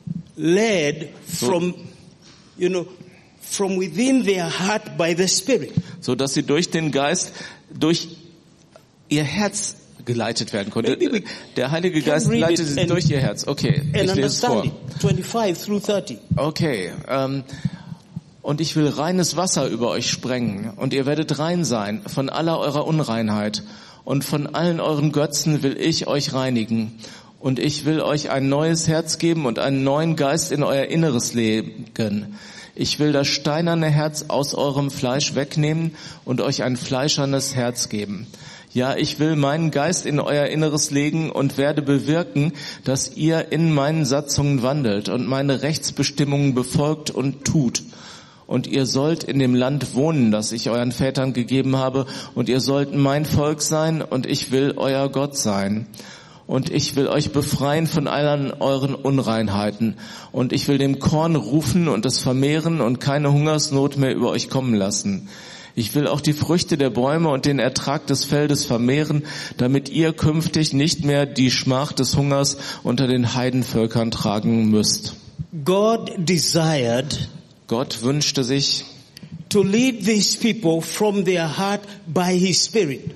led from, you know, from within their heart by the Spirit.
so dass sie durch den Geist, durch ihr Herz geleitet werden konnte.
Maybe we
Der Heilige
can
Geist
read
leitet
it
sie
and-
durch ihr Herz. Okay,
And
ich lese es vor.
understand it. twenty-five through thirty.
Okay, ähm, und ich will reines Wasser über euch sprengen, und ihr werdet rein sein von aller eurer Unreinheit, und von allen euren Götzen will ich euch reinigen, und ich will euch ein neues Herz geben und einen neuen Geist in euer Inneres legen. Ich will das steinerne Herz aus eurem Fleisch wegnehmen und euch ein fleischernes Herz geben. Ja, ich will meinen Geist in euer Inneres legen und werde bewirken, dass ihr in meinen Satzungen wandelt und meine Rechtsbestimmungen befolgt und tut. Und ihr sollt in dem Land wohnen, das ich euren Vätern gegeben habe, und ihr sollt mein Volk sein, und ich will euer Gott sein. Und ich will euch befreien von allen euren Unreinheiten. Und ich will dem Korn rufen und es vermehren und keine Hungersnot mehr über euch kommen lassen. Ich will auch die Früchte der Bäume und den Ertrag des Feldes vermehren, damit ihr künftig nicht mehr die Schmach des Hungers unter den Heidenvölkern tragen müsst.
God desired
Gott wünschte sich,
to lead these people from their heart by His Spirit.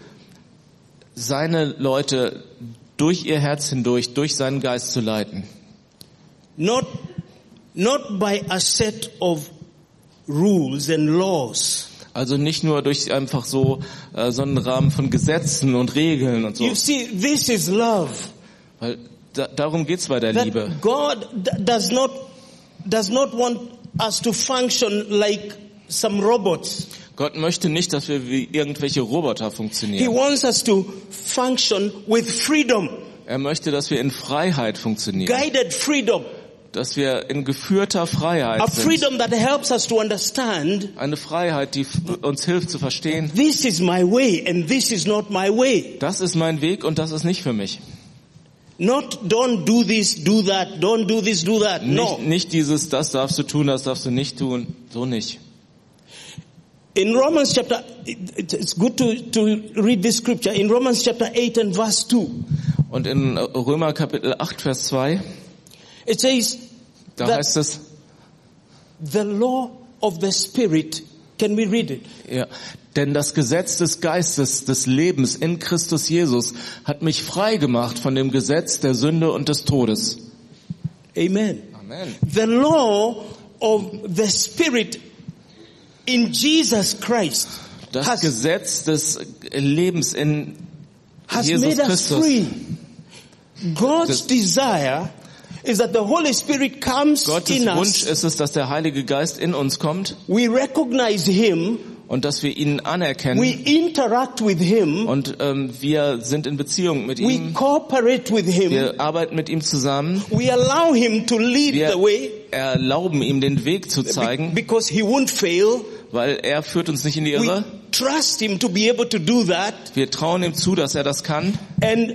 seine Leute durch ihr Herz hindurch, durch seinen Geist zu leiten.
Not, not by a set of rules and laws.
Also nicht nur durch einfach so äh, so einen Rahmen von Gesetzen und Regeln und so.
You see, this is love.
Weil da, darum geht's bei der
That
Liebe.
God d- does not, does not want us to function like some robots.
Gott möchte nicht, dass wir wie irgendwelche Roboter
He
funktionieren.
wants us to function with freedom,
Er möchte, dass wir in Freiheit funktionieren.
guided freedom,
Dass wir in geführter
a
Freiheit sind.
freedom that helps us to understand
Eine Freiheit, die f- uns hilft zu verstehen,
this is my way and this is not my way.
das ist mein Weg und das ist nicht für mich.
Not don't do this, do that, don't do this, do that. No.
Nicht, nicht dieses, das darfst du tun, das darfst du nicht tun. So nicht.
In Romans chapter, it- it's good to, to read this scripture. In Romans chapter eight and verse two,
Und in Römer Kapitel acht, Vers zwei,
it says
da
that
heißt es,
the law of the Spirit, can we read it?
ja, denn das Gesetz des Geistes, des Lebens in Christus Jesus hat mich frei gemacht von dem Gesetz der Sünde und des Todes.
Amen.
Amen. Amen.
The law of the Spirit in Jesus Christ
Das
has,
Gesetz des Lebens in
has
Jesus
made us
Christus.
free. God's
Das-
desire is that the Holy Spirit comes
Gottes
in
Wunsch
us.
ist es, dass der Heilige Geist in uns kommt
We recognize Him.
und dass wir ihn
We
anerkennen
interact with Him.
und ähm, wir sind in Beziehung mit
We
ihm.
cooperate with Him.
Wir arbeiten mit ihm zusammen.
We allow Him to lead
Wir
the way
erlauben ihm den Weg zu
be-
zeigen,
because He won't fail.
weil er führt uns nicht in die
We
Irre.
trust Him to be able to do that
Wir trauen ihm zu, dass er das kann.
and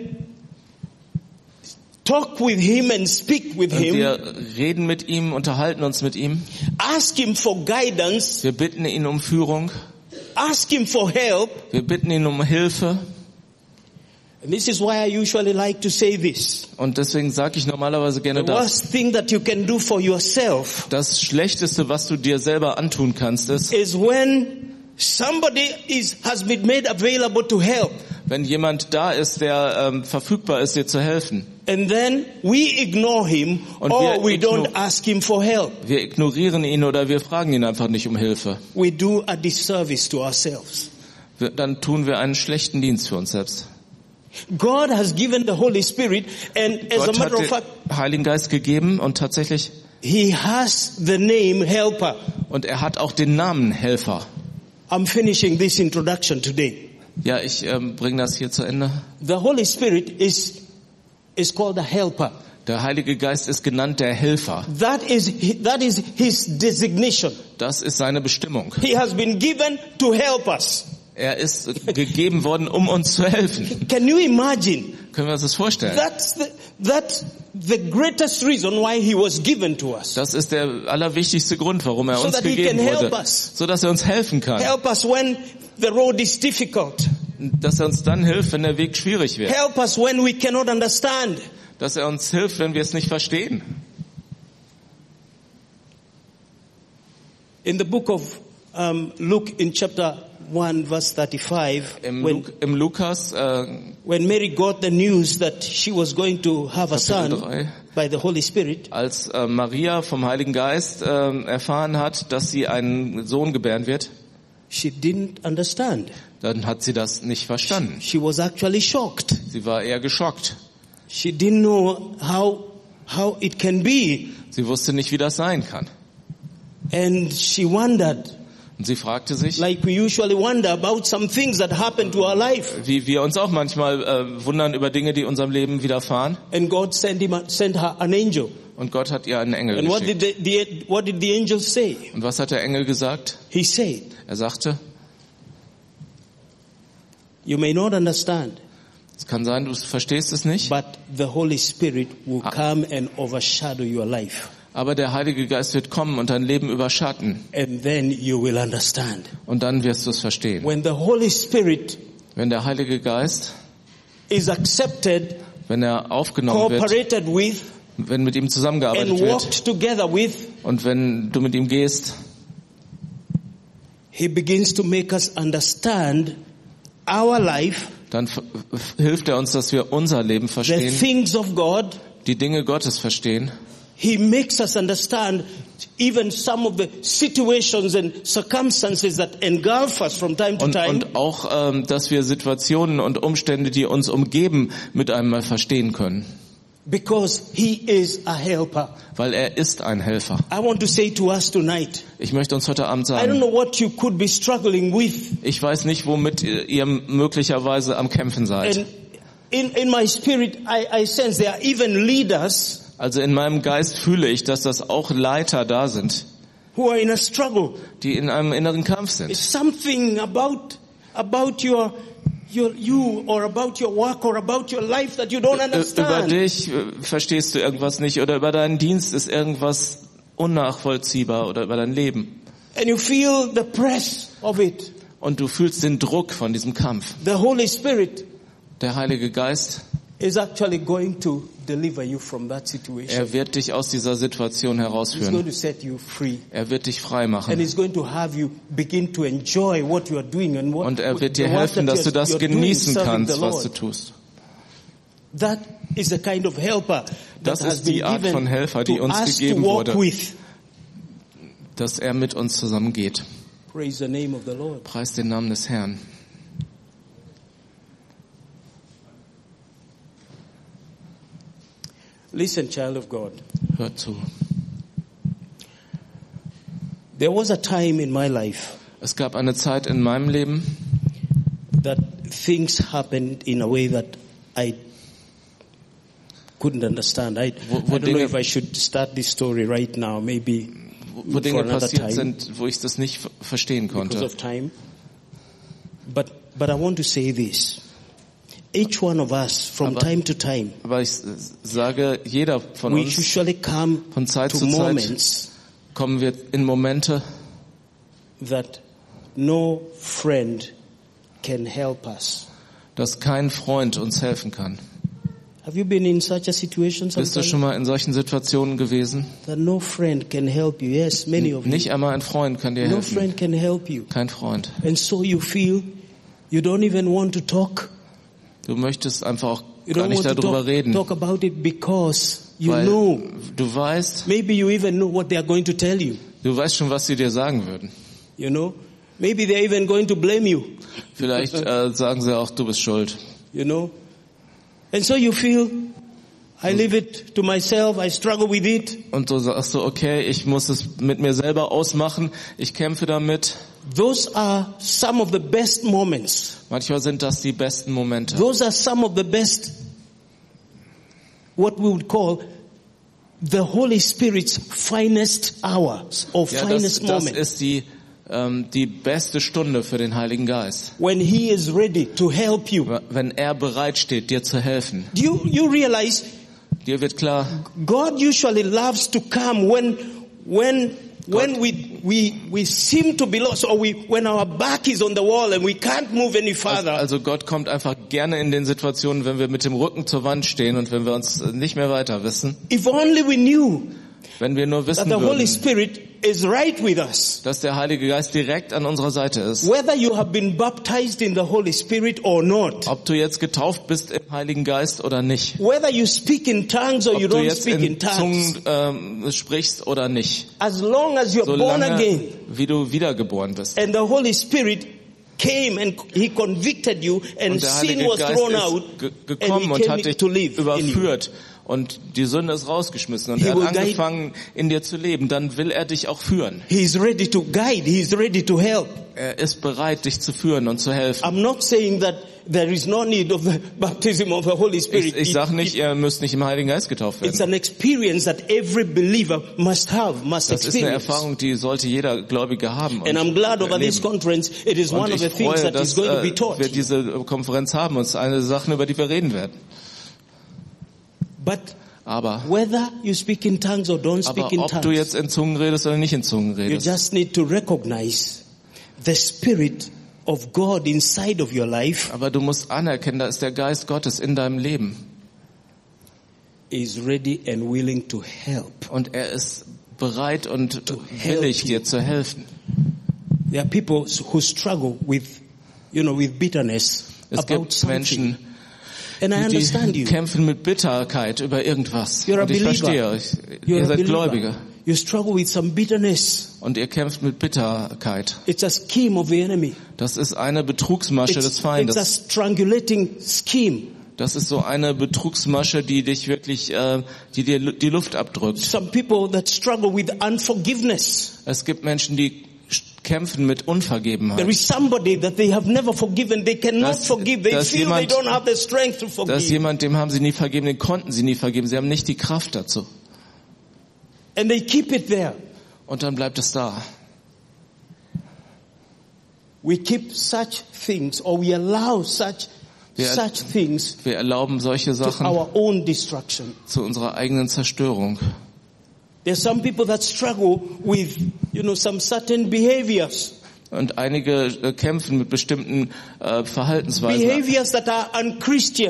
talk with Him and speak with
Und
Him.
wir reden mit ihm, unterhalten uns mit ihm.
Ask Him for guidance.
Wir bitten ihn um Führung.
Ask Him for help.
Wir bitten ihn um Hilfe.
And this is why I usually like to say this.
Und deswegen sage ich normalerweise gerne
The
das.
worst thing that you can do for yourself
Das Schlechteste, was du dir selber antun kannst, ist,
is when somebody is has been made available to help.
wenn jemand da ist, der ähm, verfügbar ist, dir zu helfen.
And then we ignore him
Und
or
wir
we
igno-
don't ask him for help.
Wir ignorieren ihn oder wir fragen ihn einfach nicht um Hilfe.
We do a disservice to ourselves.
Wir, dann tun wir einen schlechten Dienst für uns selbst.
God has given the Holy Spirit and as a
Gott
matter
hat
of fact,
den Heiligen Geist gegeben und tatsächlich,
He has the name Helper.
und er hat auch den Namen Helfer.
I'm finishing this introduction today.
Ja, ich ähm, bringe das hier zu Ende.
The Holy Spirit is is called a helper.
Der Heilige Geist ist genannt der Helfer.
That is that is His designation.
Das ist seine Bestimmung.
He has been given to help us.
Er ist gegeben worden, um uns zu helfen.
Can you imagine?
Können wir uns das vorstellen?
That's the, that's the greatest reason why He was given to us.
Das ist der allerwichtigste Grund, warum er
So
uns
that he
gegeben
can help
wurde,
us.
so dass er uns helfen kann.
Help us when the road is difficult.
Dass er uns dann hilft, wenn der Weg schwierig wird.
Help us when we cannot understand.
Dass er uns hilft, wenn wir es nicht verstehen.
In the book of um, Luke, in chapter one, verse thirty-five,
Im,
when,
Luk im Lukas äh,
when Mary got the news that she was going to have a
Kapitel
son
drei,
by the Holy Spirit,
als äh, Maria vom Heiligen Geist äh, erfahren hat, dass sie einen Sohn gebären wird,
she didn't understand.
dann hat sie das nicht verstanden.
She was actually shocked.
Sie war eher geschockt.
She didn't know how how it can be,
Sie wusste nicht, wie das sein kann.
and she wondered,
Und sie fragte sich,
like we usually wonder about some things that happen to our life.
wie wir uns auch manchmal äh, wundern über Dinge, die unserem Leben widerfahren.
And God sent him, sent her an angel.
Und Gott hat ihr einen Engel
And what
geschickt.
did the, the what did the angel say?
Und was hat der Engel gesagt?
He said,
Er sagte,
"You may not understand,
es kann sein, du verstehst es nicht,
but the Holy Spirit will come and overshadow your life,
aber der Heilige Geist wird kommen und dein Leben überschatten.
and then you will understand."
Und dann wirst du es verstehen.
When the Holy Spirit
Wenn der Heilige Geist,
is accepted,
wenn er aufgenommen wird,
cooperated with,
wenn mit ihm
and
zusammengearbeitet wird
walked together with,
und wenn du mit ihm gehst,
He begins to make us understand our life,
dann f- f- hilft er uns, dass wir unser Leben
the
verstehen,
things of God.
die Dinge Gottes verstehen.
He makes us understand even some of the situations and circumstances that engulf us from time to
Und,
time.
und auch, ähm, dass wir Situationen und Umstände, die uns umgeben, mit einmal verstehen können.
Because He is a helper.
Weil er ist ein Helfer.
I want to say to us tonight,
Ich möchte uns heute Abend
I don't
sagen,
know what you could be struggling with.
ich weiß nicht, womit ihr möglicherweise am Kämpfen seid.
And in, in my spirit, I, I sense there are even leaders
Also in meinem Geist fühle ich, dass das auch Leiter da sind,
who are in a struggle.
die in einem inneren Kampf
It's
sind.
something about, about your, your, you or about your work or about your life that you don't
Über
understand.
dich äh, verstehst du irgendwas nicht oder über deinen Dienst ist irgendwas unnachvollziehbar oder über dein Leben.
And you feel the press of it.
Und du fühlst den Druck von diesem Kampf.
The Holy Spirit
Der Heilige Geist,
is actually going to deliver you from that situation.
er wird dich aus dieser Situation
He's going
herausführen.
to set you free.
Er wird dich frei
And
machen.
He's going to have you begin to enjoy what you are doing and what
Und er wird
the
dir
work
helfen,
that
dass du
you're-
das
you're doing
genießen
serving
kannst,
the
was du
Lord.
tust.
That is the kind of helper that
Das
has
ist
been
die Art von
given
Helfer, die
to
uns
us to
gegeben
walk
wurde,
with.
dass er mit uns zusammengeht.
Praise the name of the Lord.
Preis den Namen des Herrn.
Listen, child of God.
Hört zu.
There was a time in my life
Es gab eine Zeit in meinem Leben,
that things happened in a way that I couldn't understand. I,
Wo- wo
I don't know
Dinge-
if I should start this story right now, maybe
wo, wo
for
Dinge
another
passiert
time
sind, wo ich das nicht ver- verstehen
because
konnte.
of time. But, but I want to say this. Each one of us, from
Aber-
time to time,
Aber ich äh, sage, jeder von
we
uns,
usually come
von Zeit
to
zu Zeit
moments
kommen wir in Momente,
that no friend can help us.
dass kein Freund uns helfen kann.
Have you been in such a situation
Bist du
sometimes
schon mal in solchen Situationen gewesen?
that no friend can help you? Yes, many of you.
Nicht einmal ein Freund kann dir
No
helfen.
friend can help you.
Kein Freund.
And so you feel you don't even want to talk.
Du möchtest einfach auch
You
gar
don't
nicht
want to
darüber
talk,
reden,
talk about it because you
weil
know.
du weißt,
Maybe you even know what they are going to tell you.
du weißt schon, was sie dir sagen würden.
You know? Maybe they're even going to blame you.
Vielleicht äh, sagen sie auch, du bist schuld.
You know? And so you feel, I leave it to myself, I struggle with it.
Und du sagst so, okay, ich muss es mit mir selber ausmachen, ich kämpfe damit.
Those are some of the best moments.
Manchmal sind das die besten Momente.
Those are some of the best, what we would call the Holy Spirit's finest hours or
Ja, das,
finest
das
moment.
ist die, ähm, die beste Stunde für den Heiligen Geist.
When He is ready to help you.
Wenn er bereit steht, dir zu helfen.
Do you, you realize
Dir wird klar,
God usually loves to come when, when, when we, we, we seem to be lost or we, when our back is on the wall and we can't move any
also,
further.
also Gott kommt einfach gerne in den Situationen, wenn wir mit dem Rücken zur Wand stehen und wenn wir uns nicht mehr weiter wissen.
If only we knew
Wenn wir nur
that
wissen
the Holy
würden,
Spirit is right with us.
dass der Heilige Geist direkt an unserer Seite ist.
Whether you have been baptized in the Holy Spirit or not.
Ob du jetzt getauft bist im Heiligen Geist oder nicht.
Whether you speak in tongues or you
Ob du
don't
jetzt
speak in
in
tongues.
Zungen ähm, sprichst oder nicht.
As long as you're born
Solange
again
wie du wiedergeboren bist.
and the Holy Spirit came and He convicted you and
Und der
sin
Heilige
was
Geist
thrown
ist
out
ge
and
gekommen
He
und hat
came
dich
to live in you.
überführt. Und die Sünde ist rausgeschmissen und
He
er
will
hat
guide-
angefangen in dir zu leben. Dann will er dich auch führen.
He is ready to guide. He is ready to help.
Er ist bereit, dich zu führen und zu helfen.
I'm not saying that there is no need of the baptism of the Holy Spirit.
Ich, ich
It-
sage nicht,
it-
ihr müsst nicht im Heiligen Geist getauft
it's
werden.
an experience that every believer must have, must
Das ist eine
experience.
Erfahrung, die sollte jeder Gläubige haben. Und
And I'm glad over this
erleben.
conference, it is
Und
one of the
ich
things
freue,
that is
dass
going to be
äh,
taught.
wir diese Konferenz haben. Und es ist eine Sache, über die wir reden werden.
But
Aber,
whether you speak in tongues or don't speak
aber
in
ob du
tongues,
jetzt in Zungen redest oder nicht in Zungen
you
redest,
just need to recognize the Spirit of God inside of your life
aber du musst anerkennen, da ist der Geist Gottes in deinem Leben.
is ready and willing to help.
Und er ist bereit und
help
willig,
you.
dir zu helfen.
There are people who struggle with, you know, with bitterness
Es
about
gibt
something.
Menschen,
And I understand
die
you.
kämpfen mit Bitterkeit über irgendwas.
You're a
Und ich
believer.
verstehe euch.
You're
Ihr
a
seid
believer.
Gläubige.
You struggle with some bitterness.
Und ihr kämpft mit Bitterkeit.
It's a scheme of the enemy.
Das ist eine Betrugsmasche
It's,
des
it's a
Feindes.
strangulating scheme.
Das ist so eine Betrugsmasche, die dich wirklich, äh, die dir lu- die Luft abdrückt.
Some people that struggle with unforgiveness.
Es gibt Menschen, die sch- kämpfen mit
There
Unvergebenheit.
is somebody that they have never forgiven. They cannot
Das-
forgive. They
das
feel
jemand-
they don't have the strength to
Da ist
forgive.
jemand, dem haben sie nie vergeben, den konnten sie nie vergeben. Sie haben nicht die Kraft dazu.
And they keep it there.
Und dann bleibt es da.
We keep such things or we allow such,
Wir-
such things
Wir erlauben solche
to
Sachen
our own destruction.
zu unserer eigenen Zerstörung.
There's some people that struggle with, you know, some certain behaviors.
Und einige äh, kämpfen mit bestimmten äh, Verhaltensweisen.
Behaviors that are unchristian.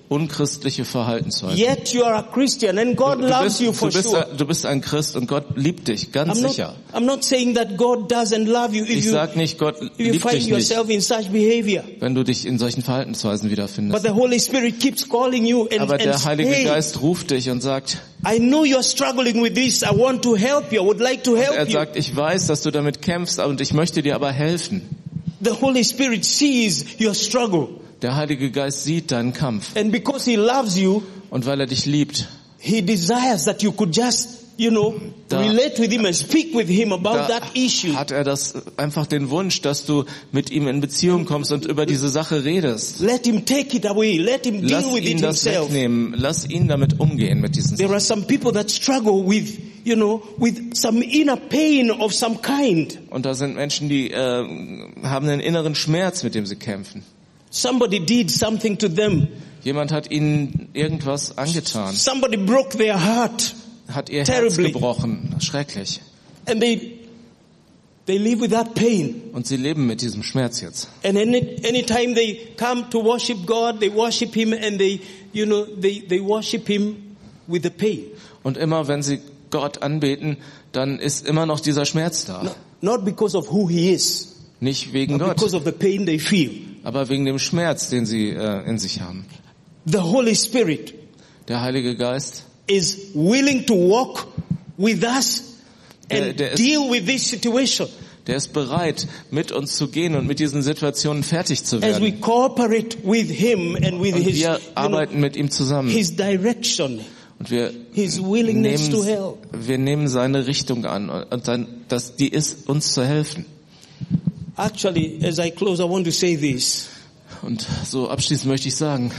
unchristliche Verhaltensweisen.
Yet you are a Christian and God
Du, du,
loves
bist,
you
du,
for
bist,
sure.
du bist ein Christ und Gott liebt dich, ganz
I'm not,
sicher.
I'm not saying that God doesn't love you if
Ich
you,
sag nicht, Gott
if you
liebt
find
dich nicht,
yourself in such behavior.
wenn du dich in solchen Verhaltensweisen
But
wiederfindest.
the Holy Spirit keeps calling you and,
Aber
and
der Heilige
saying,
Geist ruft dich und sagt,
I know you're struggling with this. I want to help you. I would like to
er
help you.
sagt, ich weiß, dass du damit kämpfst und ich möchte dir aber helfen.
The Holy Spirit sees your struggle.
Der Heilige Geist sieht deinen Kampf.
And because He loves you,
Und weil er dich liebt,
He desires that you could just, you know,
Da-
relate with Him and speak with Him about
da
that issue.
hat er das einfach den Wunsch, dass du mit ihm in Beziehung kommst und über diese Sache redest.
Let Him take it away. Let Him deal
Lass
with
ihn
it
das
Himself.
wegnehmen. Lass ihn damit umgehen mit diesen
There
Sachen.
are some people that struggle with, you know, with some inner pain of some kind.
Und da sind Menschen, die äh, haben einen inneren Schmerz, mit dem sie kämpfen.
Somebody did something to them.
Jemand hat ihnen irgendwas angetan,
Somebody broke their heart.
hat ihr
Terribly.
Herz gebrochen. Schrecklich.
And they, they live with that pain.
Und sie leben mit diesem Schmerz jetzt.
And any, anytime they come to worship God, they worship Him and they, you know, they, they worship Him with the pain.
Und immer wenn sie Gott anbeten, dann ist immer noch dieser Schmerz da.
No, not because of who He is,
Nicht wegen
but because
Gott,
of the pain they feel.
aber wegen dem Schmerz, den sie äh, in sich haben.
The Holy Spirit
Der Heilige Geist,
is willing to walk with us and
Der- der ist-
deal with this situation
der ist bereit, mit uns zu gehen und mit diesen Situationen fertig zu
as we
werden.
cooperate with Him and with
Und
His,
wir
you know,
arbeiten mit ihm zusammen.
His direction,
Und wir
His willingness to
nehmen,
help.
wir nehmen seine Richtung an. Und dann, das, die ist, uns zu helfen.
Actually, as I close, I want to say this.
Und so abschließend möchte ich sagen,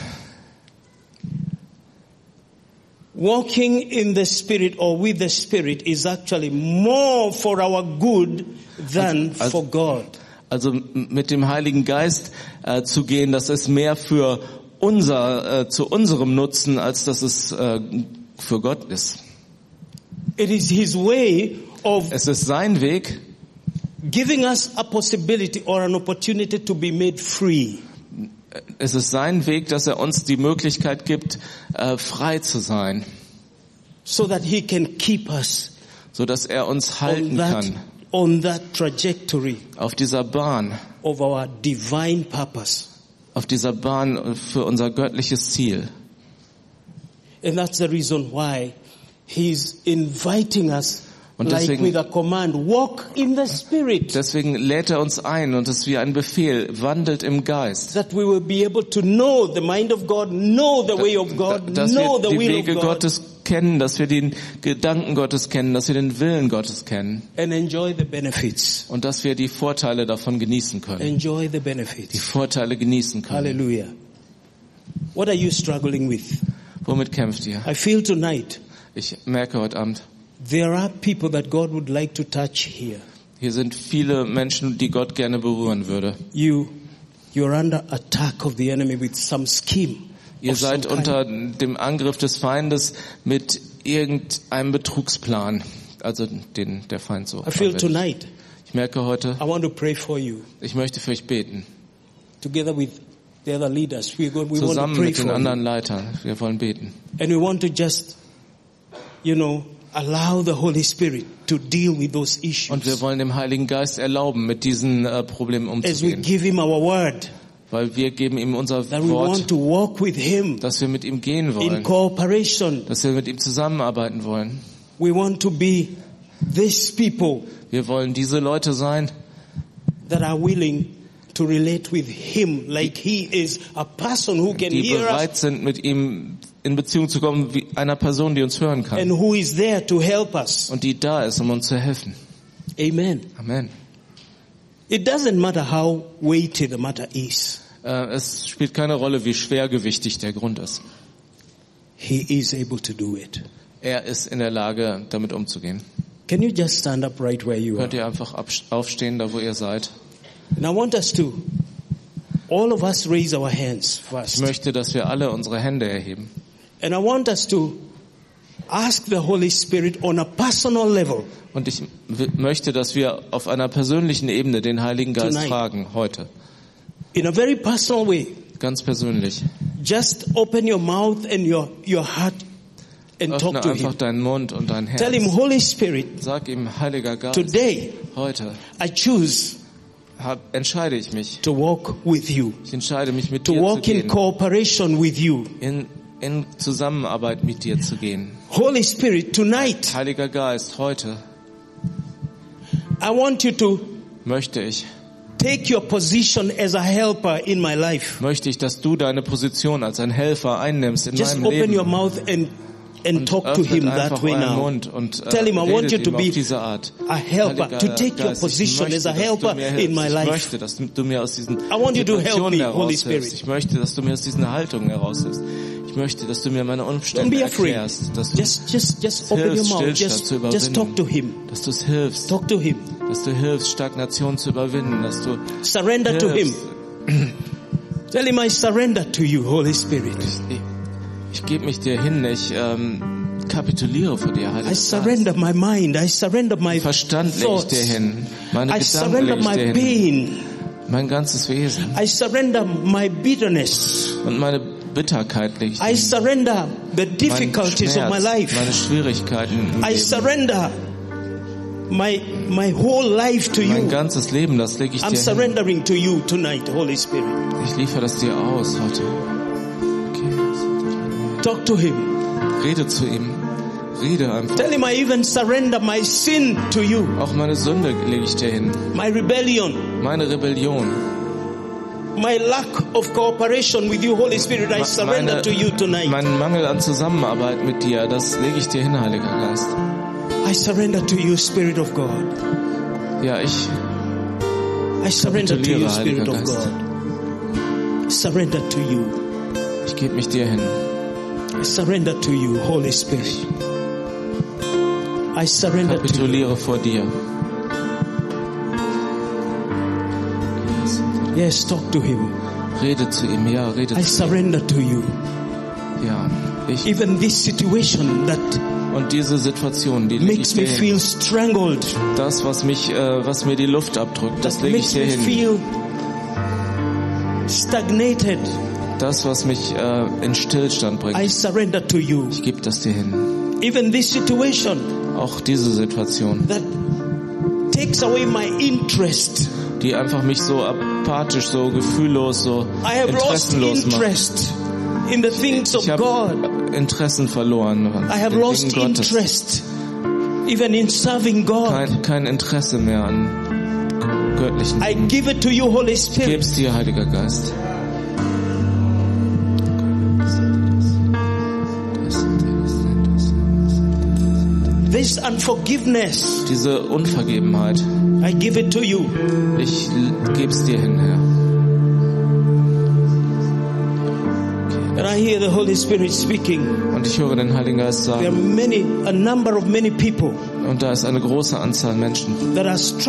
Walking in the Spirit or with the Spirit is actually more for our good than
Also-
for God.
also m- mit dem Heiligen Geist äh, zu gehen, das ist mehr für unser, äh, zu unserem Nutzen, als dass es äh, für Gott ist.
It is His way of
Es ist sein Weg,
giving us a possibility or an opportunity to be made free.
es ist sein Weg, dass er uns die Möglichkeit gibt, äh, frei zu sein,
So that He can keep us
so dass er uns
on
halten
that,
kann
on that trajectory
auf dieser Bahn,
of our divine purpose.
auf dieser Bahn für unser göttliches Ziel.
And that's the reason why He's inviting us
Und
like
deswegen-
with a command, walk in the Spirit,
Deswegen lädt er uns ein und es ist wie ein Befehl, wandelt im Geist.
that we will be able to know the mind of God, know the way of God,
Dass
know
wir
the
die
will
Wege
of God,
Gottes kennen, dass wir den Gedanken Gottes kennen, dass wir den Willen Gottes kennen
and enjoy the benefits.
und dass wir die Vorteile davon genießen können.
Enjoy the
Die
benefits.
Vorteile genießen können.
Hallelujah. What are you struggling with?
Womit kämpft ihr?
I feel tonight
Ich merke heute Abend,
there are people that God would like to touch here.
hier sind viele Menschen, die Gott gerne berühren würde.
You, you're under attack of the enemy with some scheme.
Ihr
of some
seid
kind.
unter dem Angriff des Feindes mit irgendeinem Betrugsplan, also den der Feind so.
I feel
verwendet.
tonight,
Ich merke heute,
I want to pray for you.
ich möchte für euch beten,
Together with the other leaders, we're going, we want to
zusammen
pray
mit den
for you.
anderen Leitern. Wir wollen beten.
And we want to just, you know, allow the Holy Spirit to deal with those issues.
Und wir wollen dem Heiligen Geist erlauben, mit diesen äh, Problemen
As we
umzugehen.
give Him our word,
Weil wir geben ihm unser
that we want
Wort,
to walk with Him
dass wir mit ihm gehen
in
wollen,
cooperation.
dass wir mit ihm zusammenarbeiten wollen.
We want to be these people
Wir wollen diese Leute sein,
that are willing to relate with Him like He is a person who can
die
hear us
bereit sind, mit ihm in Beziehung zu kommen, wie einer Person, die uns hören
and
kann
who is there to help us.
und die da ist, um uns zu helfen.
Amen.
Amen.
It doesn't matter how weighty the matter is.
Äh, es spielt keine Rolle, wie schwergewichtig der Grund ist.
He is able to do it.
Er ist in der Lage, damit umzugehen.
Can you just stand up right where you
Könnt
are?
ihr einfach absch- aufstehen, da wo ihr seid.
And I want us to, all of us raise our hands
Ich
first.
möchte, dass wir alle unsere Hände erheben.
And I want us to ask the Holy Spirit on a personal level.
Und ich w- möchte, dass wir auf einer persönlichen Ebene den Heiligen Geist
Tonight.
fragen, heute.
In a very personal way.
Ganz persönlich.
Just open your mouth and your, your heart and
Öffne
talk to
einfach
him.
deinen Mund und dein Herz.
Tell him, Holy Spirit,
Sag ihm, Heiliger Geist,
today
heute
I choose
hab, entscheide ich mich.
to walk with you,
Ich entscheide mich, mit
to
dir zu
walk in
gehen.
cooperation with you.
In, in Zusammenarbeit mit dir zu gehen.
Holy Spirit, tonight
Heiliger Geist, heute
I want you to
möchte ich,
take your position as a helper in my life.
möchte ich, dass du deine Position als ein Helfer einnimmst in
Just
meinem
open
Leben.
your mouth and and
Und
talk to
öffnet
him
einfach
that way
euren
now.
Mund und äh,
Tell him, I want
redet
you to
ihm auf
be
diese Art.
a helper,
Heiliger
to take your
Geist, ich
position as
möchte,
a
dass du
helper
mir
in
hilfst.
my
Ich
life.
möchte, dass du mir aus diesen
I want you to help
Situationen
me, Holy
heraushilfst.
Spirit.
Ich möchte, dass du mir aus diesen Haltungen heraushilfst. Ich möchte, dass du mir meine
Don't
Umstände
be afraid.
erklärst, dass du
Just, just, just open your
hilfst,
mouth.
Stillstand
Just,
zu
just talk to
überwinden,
him.
dass du es hilfst,
Talk to him.
dass du hilfst, Stagnation zu überwinden, dass du
Surrender to him.
hilfst.
Tell him, I surrender to you, Holy Spirit.
Ich, ich gebe mich dir hin, ich ähm, kapituliere vor dir, Heiliger
I surrender my mind. I surrender my
Verstand lege ich dir
thoughts.
hin, meine
I
Gedanken
surrender
lege ich
my
dir hin,
pain.
mein ganzes Wesen
I surrender my bitterness.
und meine Bitterkeit lege ich dir
I
hin.
surrender the
Mein
difficulties of my
Schmerz,
life.
meine Schwierigkeiten im
I
Leben,
surrender my my whole life to
mein
you.
ganzes Leben, das lege ich
I'm
dir hin.
surrendering to you tonight, Holy Spirit.
Ich liefere das dir aus heute. Okay.
Talk to him.
Rede zu ihm. Rede einfach.
Tell him I even surrender my sin to you.
Auch meine Sünde lege ich dir hin.
My rebellion.
Meine Rebellion.
My lack of cooperation with you, Holy Spirit, I surrender
Meine,
to you tonight.
meinen Mangel an Zusammenarbeit mit dir, das lege ich dir hin, Heiliger Geist.
I surrender to you, Spirit of God.
Ja, ich
I surrender to you,
kapituliere,
Spirit
Heiliger
of
Geist.
God. Surrender to you.
Ich gebe mich dir hin.
I surrender to you, Holy Spirit. I surrender to you.
Kapituliere vor dir.
Yes, talk to him.
Rede zu ihm, ja, rede
I
zu ihm.
surrender to you.
Ja, ich
Even this situation that
und diese Situation, die lege ich
makes
dir
me
hin.
feel strangled,
Das, was mich, äh, was mir die Luft abdrückt, das
that
lege ich
makes
dir
me
hin.
feel stagnated,
Das, was mich äh, in Stillstand
I
bringt,
surrender to you.
ich gebe das dir hin.
Even this situation
Auch diese Situation,
that takes away my interest.
die einfach mich so apathisch, so gefühllos, so
I have lost
interessenlos macht.
interest in the things of
Ich
God.
habe Interessen verloren an
I have
den
lost
Dingen Gottes.
interest even in serving God.
Kein, kein Interesse mehr an göttlichen
I
Dingen.
give it to you, Holy Spirit.
Geb's dir, Heiliger Geist.
This unforgiveness,
Diese Unvergebenheit,
I give it to you.
ich l- geb's dir hin, Herr.
And I hear the Holy Spirit speaking.
Und ich höre den Heiligen Geist
There are
sagen,
many, a number of many people
und da ist eine große Anzahl Menschen,
that are